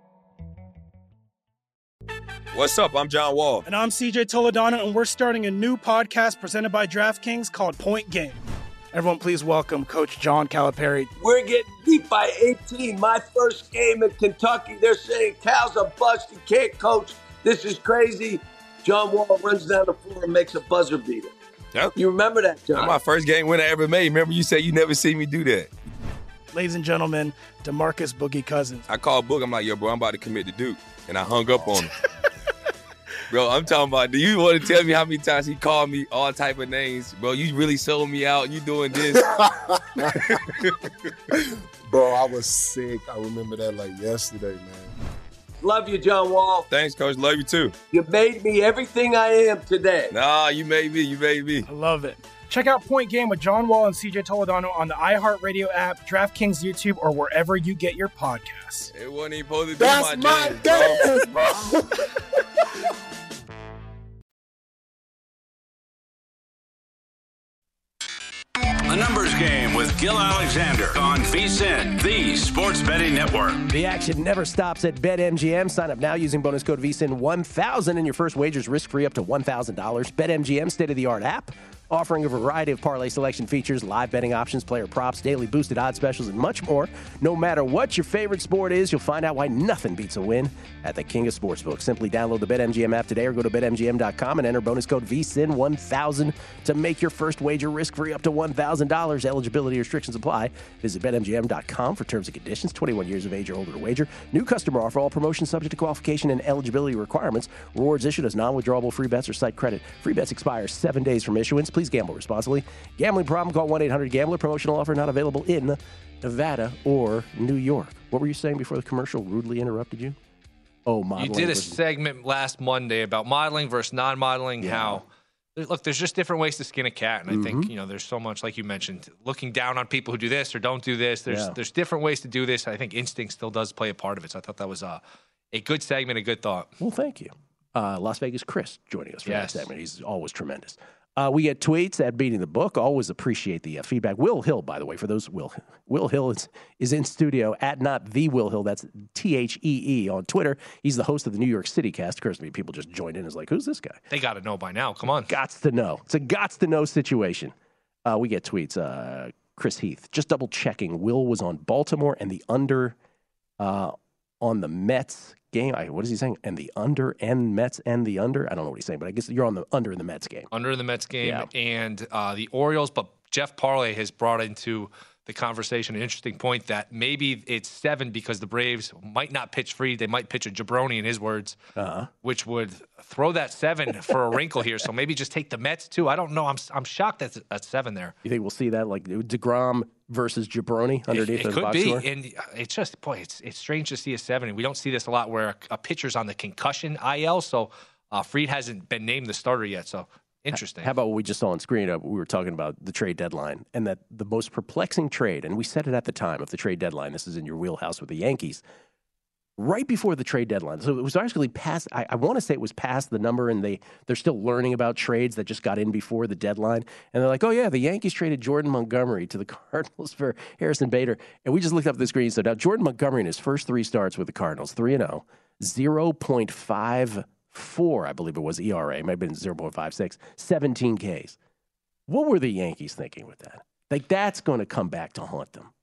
What's up? I'm John Wall. And I'm C J Toledano, and we're starting a new podcast presented by DraftKings called Point Game. Everyone, please welcome Coach John Calipari. We're getting beat by eighteen. My first game in Kentucky. They're saying Cal's a bust. He can't coach. This is crazy. John Wall runs down the floor and makes a buzzer beater. Yep. You remember that, John? That's my first game win I ever made. Remember you said you never see me do that. Ladies and gentlemen, DeMarcus Boogie Cousins. I called Boog. I'm like, yo, bro, I'm about to commit to Duke. And I hung up on him. Bro, I'm talking about, do you want to tell me how many times he called me all type of names? Bro, you really sold me out. You doing this. Bro, I was sick. I remember that like yesterday, man. Love you, John Wall. Thanks, Coach. Love you, too. You made me everything I am today. Nah, you made me. You made me. I love it. Check out Point Game with John Wall and C J Toledano on the iHeartRadio app, DraftKings YouTube, or wherever you get your podcasts. It wasn't even supposed to be That's my my dance, bro. A numbers game with Gil Alexander on VSiN, the Sports Betting Network. The action never stops at BetMGM. Sign up now using bonus code V S I N one thousand, and your first wager is risk-free up to one thousand dollars. BetMGM, state-of-the-art app, offering a variety of parlay selection features, live betting options, player props, daily boosted odds specials, and much more. No matter what your favorite sport is, you'll find out why nothing beats a win at the King of Sportsbook. Simply download the BetMGM app today or go to Bet M G M dot com and enter bonus code V S I N one thousand to make your first wager risk-free up to one thousand dollars. Eligibility restrictions apply. Visit Bet M G M dot com for terms and conditions. twenty-one years of age or older to wager. New customer offer. All promotions subject to qualification and eligibility requirements. Rewards issued as non-withdrawable free bets or site credit. Free bets expire seven days from issuance. Please gamble responsibly. Gambling problem? Call one eight hundred gambler. Promotional offer not available in Nevada or New York. What were you saying before the commercial rudely interrupted you? Oh, modeling. You did a was... segment last Monday about modeling versus non-modeling. Yeah. How, look, there's just different ways to skin a cat, and I mm-hmm. think you know there's so much, like you mentioned, looking down on people who do this or don't do this. There's yeah. there's different ways to do this. I think instinct still does play a part of it. So I thought that was a a good segment, a good thought. Well, thank you, uh, Las Vegas Chris joining us for yes. that segment. He's always tremendous. Uh, we get tweets at Beating the Book. Always appreciate the uh, feedback. Will Hill, by the way, for those Will Will Hill is, is in studio at not the Will Hill. That's T H E E on Twitter. He's the host of the New York City Cast. Occurs to me, people just joined in. Is like, who's this guy? They got to know by now. Come on, gots to know. It's a gots to know situation. Uh, we get tweets. Uh, Chris Heath, just double checking. Will was on Baltimore and the under uh, on the Mets game. I, what is he saying? And the under and Mets and the under? I don't know what he's saying, but I guess you're on the under in the Mets game. Under in the Mets game yeah. and uh, the Orioles. But Jeff Parlay has brought into the conversation an interesting point that maybe it's seven because the Braves might not pitch Fried. They might pitch a jabroni, in his words, uh-huh. which would throw that seven for a wrinkle here. So maybe just take the Mets, too. I don't know. I'm I'm shocked that's at seven there. You think we'll see that, like DeGrom versus Jabroni underneath it, it the could box be, score? And it's just, boy, it's it's strange to see a seven. And we don't see this a lot where a, a pitcher's on the concussion I L. So uh, Fried hasn't been named the starter yet. So interesting. How about what we just saw on screen? Uh, we were talking about the trade deadline and that the most perplexing trade, and we said it at the time of the trade deadline. This is in your wheelhouse with the Yankees. Right before the trade deadline. So it was actually past, I, I want to say it was past the number, and they, they're still learning about trades that just got in before the deadline. And they're like, oh, yeah, the Yankees traded Jordan Montgomery to the Cardinals for Harrison Bader. And we just looked up the screen. So now Jordan Montgomery in his first three starts with the Cardinals, three and oh, zero point five four, I believe it was, E R A. It might have been zero point five six, seventeen Ks. What were the Yankees thinking with that? Like, that's going to come back to haunt them.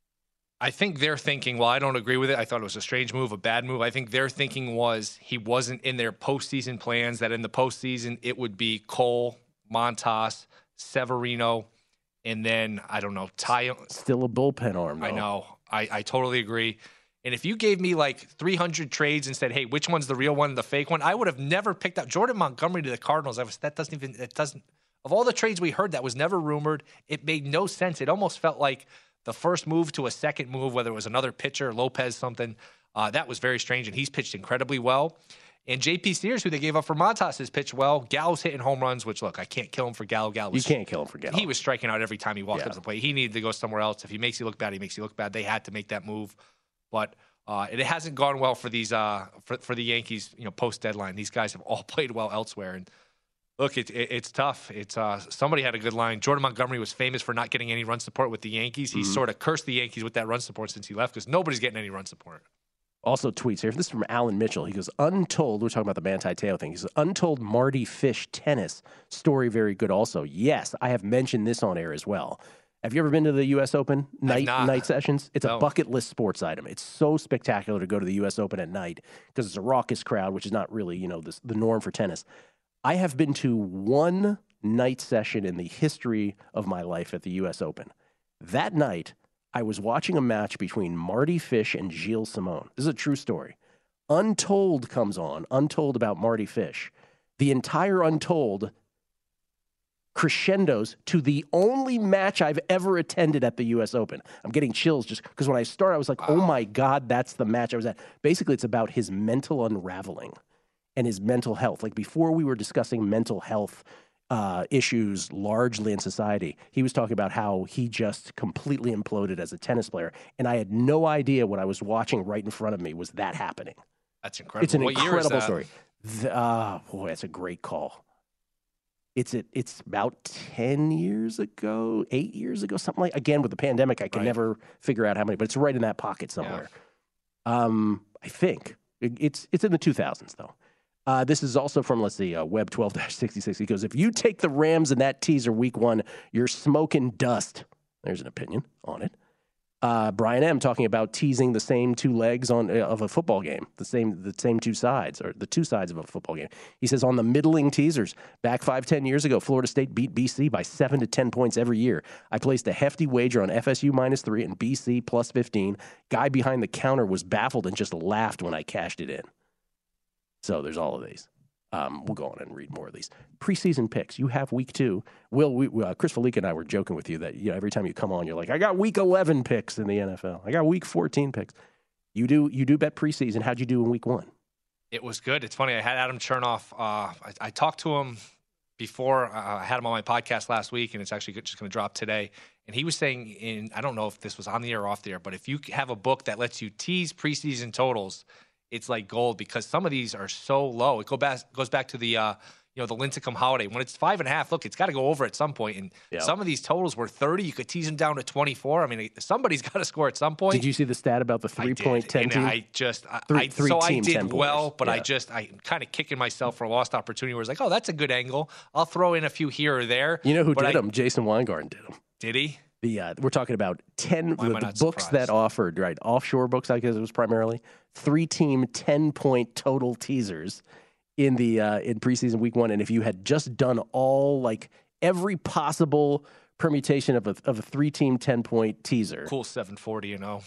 I think they're thinking, well, I don't agree with it. I thought it was a strange move, a bad move. I think their thinking was he wasn't in their postseason plans, that in the postseason it would be Cole, Montas, Severino, and then, I don't know, Ty. Still a bullpen arm, though. I know. I, I totally agree. And if you gave me like three hundred trades and said, hey, which one's the real one, the fake one, I would have never picked up Jordan Montgomery to the Cardinals. I was, that doesn't even, it doesn't, of all the trades we heard, that was never rumored. It made no sense. It almost felt like the first move to a second move, whether it was another pitcher, Lopez, something, uh, that was very strange, and he's pitched incredibly well. And J P Sears, who they gave up for Montas, has pitched well. Gallo's hitting home runs, which, look, I can't kill him for Gallo. Gallo was, you can't kill him for Gallo. He was striking out every time he walked yeah. up to the plate. He needed to go somewhere else. If he makes you look bad, he makes you look bad. They had to make that move. But Uh, and it hasn't gone well for these uh, for, for the Yankees, you know, post deadline. These guys have all played well elsewhere. And look, it, it, it's tough. It's uh, somebody had a good line. Jordan Montgomery was famous for not getting any run support with the Yankees. He mm-hmm. sort of cursed the Yankees with that run support since he left because nobody's getting any run support. Also tweets here. This is from Alan Mitchell. He goes, untold, we're talking about the Manti Te'o thing. He says, untold Marty Fish tennis story, very good also. Yes, I have mentioned this on air as well. Have you ever been to the U S Open night night sessions? It's no. a bucket list sports item. It's so spectacular to go to the U S Open at night because it's a raucous crowd, which is not really, you know, this, the norm for tennis. I have been to one night session in the history of my life at the U S Open. That night, I was watching a match between Marty Fish and Gilles Simon. This is a true story. Untold comes on, Untold about Marty Fish. The entire Untold crescendos to the only match I've ever attended at the U S Open. I'm getting chills just because when I started, I was like, wow. oh my God, that's the match I was at. Basically, it's about his mental unraveling and his mental health. Like before we were discussing mental health uh, issues largely in society, he was talking about how he just completely imploded as a tennis player. And I had no idea what I was watching right in front of me was that happening. That's incredible. It's an what incredible year is that? story. The, uh, boy, that's a great call. It's it, it's about ten years ago, eight years ago, something like. Again, with the pandemic, I can right. never figure out how many, but it's right in that pocket somewhere. Yeah. Um, I think it, it's it's in the two thousands though. Uh, this is also from let's see, uh, Web twelve sixty-six. He goes, if you take the Rams in that teaser week one, you're smoking dust. There's an opinion on it. Uh, Brian M. talking about teasing the same two legs on uh, of a football game, the same the same two sides, or the two sides of a football game. He says on the middling teasers, back five, ten years ago, Florida State beat B C by seven to ten points every year. I placed a hefty wager on F S U minus three and B C plus fifteen. Guy behind the counter was baffled and just laughed when I cashed it in. So there's all of these. Um, we'll go on and read more of these. Preseason picks. You have week two. Will, we, uh, Chris Felica and I were joking with you that you know, every time you come on, you're like, I got week eleven picks in the N F L. I got week fourteen picks. You do you do bet preseason. How'd you do in week one? It was good. It's funny. I had Adam Chernoff. Uh, I, I talked to him before. Uh, I had him on my podcast last week, and it's actually just going to drop today. And he was saying, in I don't know if this was on the air or off the air, but if you have a book that lets you tease preseason totals, it's like gold because some of these are so low. It go back, goes back to the, uh, you know, the Lincecum holiday. When it's five and a half, look, it's got to go over at some point. And yeah. some of these totals were thirty. You could tease them down to twenty-four. I mean, somebody's got to score at some point. Did you see the stat about the three-point ten team? I just, I, three, I, three so I did well, but yeah. I just, I'm kind of kicking myself for a lost opportunity where it's like, oh, that's a good angle. I'll throw in a few here or there. You know who did I, them? Jason Weingarten did them. Did he? The uh, we're talking about ten the, the books surprised? that offered right offshore books. I guess it was primarily three team ten point total teasers in the uh, in preseason week one. And if you had just done all like every possible permutation of a of a three team ten point teaser, cool seven forty, you know,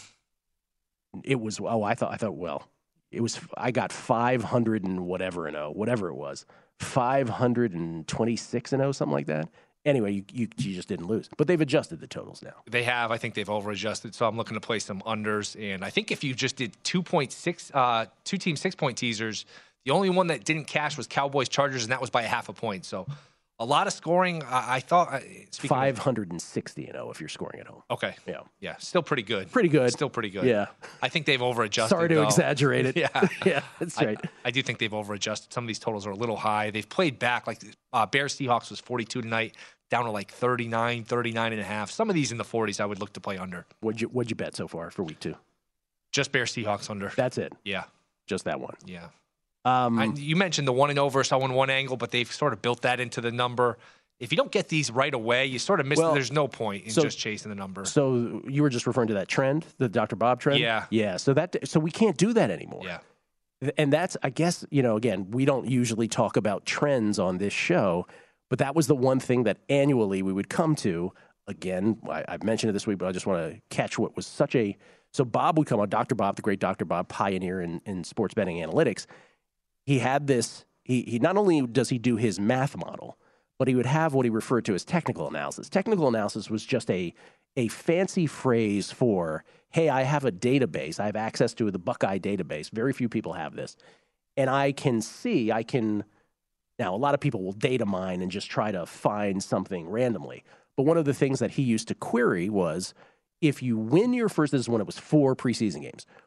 it was oh I thought I thought well it was I got five hundred and whatever and oh whatever it was five hundred and twenty six and oh something like that. Anyway, you, you you just didn't lose. But they've adjusted the totals now. They have. I think they've over-adjusted. So I'm looking to play some unders. And I think if you just did two point six, uh, two-team six-point teasers, the only one that didn't cash was Cowboys-Chargers, and that was by a half a point. So a lot of scoring. I, I thought uh, five hundred sixty and oh if you're scoring at home. Okay. Yeah. Yeah. Still pretty good. Pretty good. Still pretty good. Yeah. I think they've over-adjusted. Sorry to though. exaggerate it. yeah. yeah. That's right. I, I do think they've over-adjusted. Some of these totals are a little high. They've played back. Like uh, Bears-Seahawks was forty-two tonight. Down to like thirty-nine, thirty-nine and a half. Some of these in the forties I would look to play under. What'd you, what'd you bet so far for week two? Just Bears Seahawks under. That's it? Yeah. Just that one? Yeah. Um, I, you mentioned the one and over, so I won one angle, but they've sort of built that into the number. If you don't get these right away, you sort of miss. Well, there's no point in so, just chasing the number. So you were just referring to that trend, the Doctor Bob trend? Yeah. Yeah. So that so we can't do that anymore. Yeah. And that's, I guess, you know, again, we don't usually talk about trends on this show, but that was the one thing that annually we would come to. Again, I, I've mentioned it this week, but I just want to catch what was such a – so Bob would come on, Doctor Bob, the great Doctor Bob, pioneer in, in sports betting analytics. He had this he, – he not only does he do his math model, but he would have what he referred to as technical analysis. Technical analysis was just a a fancy phrase for, hey, I have a database. I have access to the Buckeye database. Very few people have this. And I can see, I can – now, a lot of people will data mine and just try to find something randomly. But one of the things that he used to query was, if you win your first – this is when it was four preseason games.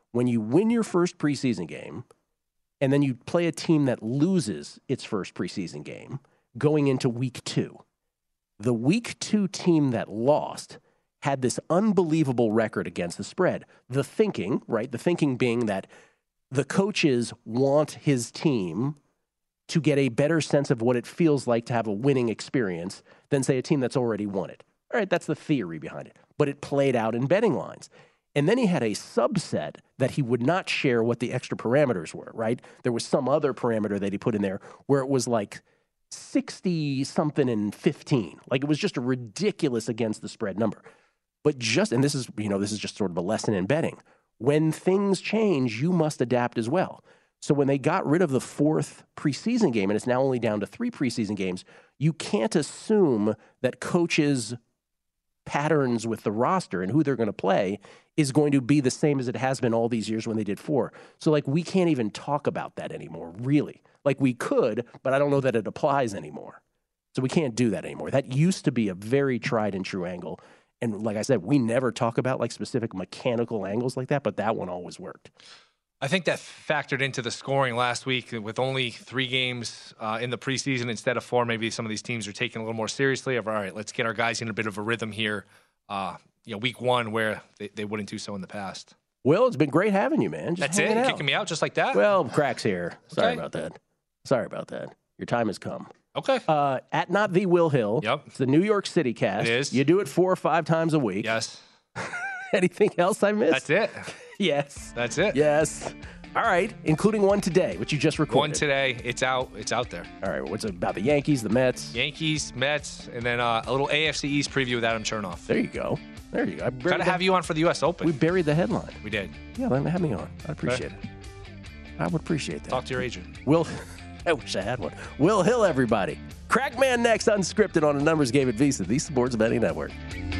when you win your first preseason game and then you play a team that loses its first preseason game going into week two, the week two team that lost had this unbelievable record against the spread. The thinking, right? The thinking being that the coaches want his team to get a better sense of what it feels like to have a winning experience than, say, a team that's already won it. All right, that's the theory behind it. But it played out in betting lines. And then he had a subset that he would not share what the extra parameters were, right? There was some other parameter that he put in there where it was like sixty-something and fifteen. Like, it was just a ridiculous against the spread number. But just, and this is, you know, this is just sort of a lesson in betting. When things change, you must adapt as well. So when they got rid of the fourth preseason game, and it's now only down to three preseason games, you can't assume that coaches' patterns with the roster and who they're going to play is going to be the same as it has been all these years when they did four. So, like, we can't even talk about that anymore, really. Like, we could, but I don't know that it applies anymore. So we can't do that anymore. That used to be a very tried and true angle. And like I said, we never talk about, like, specific mechanical angles like that, but that one always worked. I think that factored into the scoring last week with only three games uh, in the preseason instead of four. Maybe some of these teams are taking a little more seriously of, all right, let's get our guys in a bit of a rhythm here, uh, you know, week one where they, they wouldn't do so in the past. Will, it's been great having you, man. Just That's it? out. Kicking me out just like that? Well, cracks here. Sorry Okay. about that. Sorry about that. Your time has come. Okay. Uh, at Not The Will Hill. Yep. It's the New York City cast. It is. You do it four or five times a week. Yes. Anything else I missed? That's it. Yes. That's it. Yes. All right, including one today, which you just recorded. One today. It's out. It's out there. All right, what's it about the Yankees, the Mets? Yankees, Mets, and then uh, a little A F C East preview with Adam Chernoff. There you go. There you go. Got to have you on for the U S Open. We buried the headline. We did. Yeah, let me have me on. I appreciate Okay. it. I would appreciate that. Talk to your agent. Will, I wish I had one. Will Hill, everybody. Crackman next, unscripted on a numbers game at Visa, the Sports Betting Network.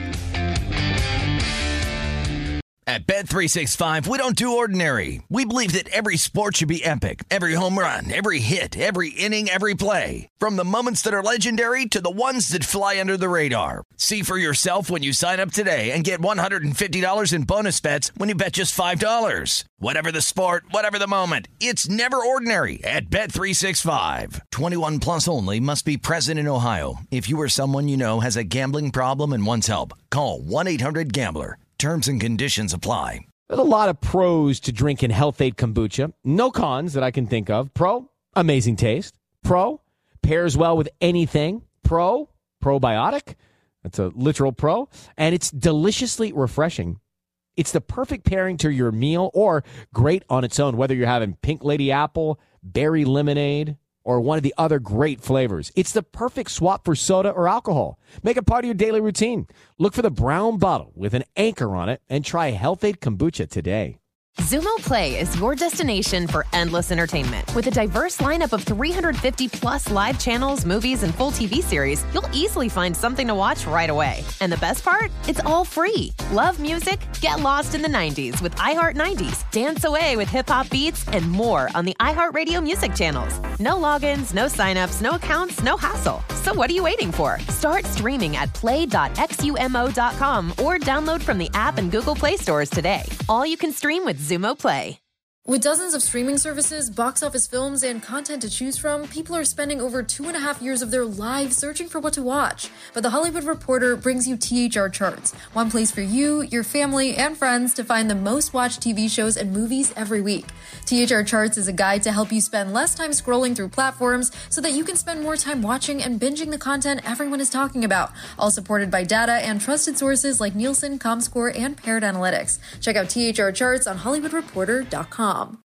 At Bet three sixty-five, we don't do ordinary. We believe that every sport should be epic. Every home run, every hit, every inning, every play. From the moments that are legendary to the ones that fly under the radar. See for yourself when you sign up today and get one hundred fifty dollars in bonus bets when you bet just five dollars. Whatever the sport, whatever the moment, it's never ordinary at Bet three sixty-five. twenty-one plus only. Must be present in Ohio. If you or someone you know has a gambling problem and wants help, call one eight hundred gambler. Terms and conditions apply. There's a lot of pros to drinking Health Aid kombucha. No cons that I can think of. Pro, amazing taste. Pro, pairs well with anything. Pro, probiotic. That's a literal pro. And it's deliciously refreshing. It's the perfect pairing to your meal or great on its own, whether you're having pink lady apple, berry lemonade, or one of the other great flavors. It's the perfect swap for soda or alcohol. Make it part of your daily routine. Look for the brown bottle with an anchor on it and try Health Aid Kombucha today. Xumo Play is your destination for endless entertainment. With a diverse lineup of three hundred fifty plus live channels, movies, and full T V series, you'll easily find something to watch right away. And the best part? It's all free. Love music? Get lost in the nineties with iHeart nineties. Dance away with hip-hop beats and more on the iHeartRadio music channels. No logins, no signups, no accounts, no hassle. So what are you waiting for? Start streaming at play dot xumo dot com or download from the app and Google Play stores today. All you can stream with Xumo Play. With dozens of streaming services, box office films, and content to choose from, people are spending over two and a half years of their lives searching for what to watch. But The Hollywood Reporter brings you T H R Charts, one place for you, your family, and friends to find the most watched T V shows and movies every week. T H R Charts is a guide to help you spend less time scrolling through platforms so that you can spend more time watching and binging the content everyone is talking about, all supported by data and trusted sources like Nielsen, ComScore, and Paired Analytics. Check out T H R Charts on Hollywood Reporter dot com.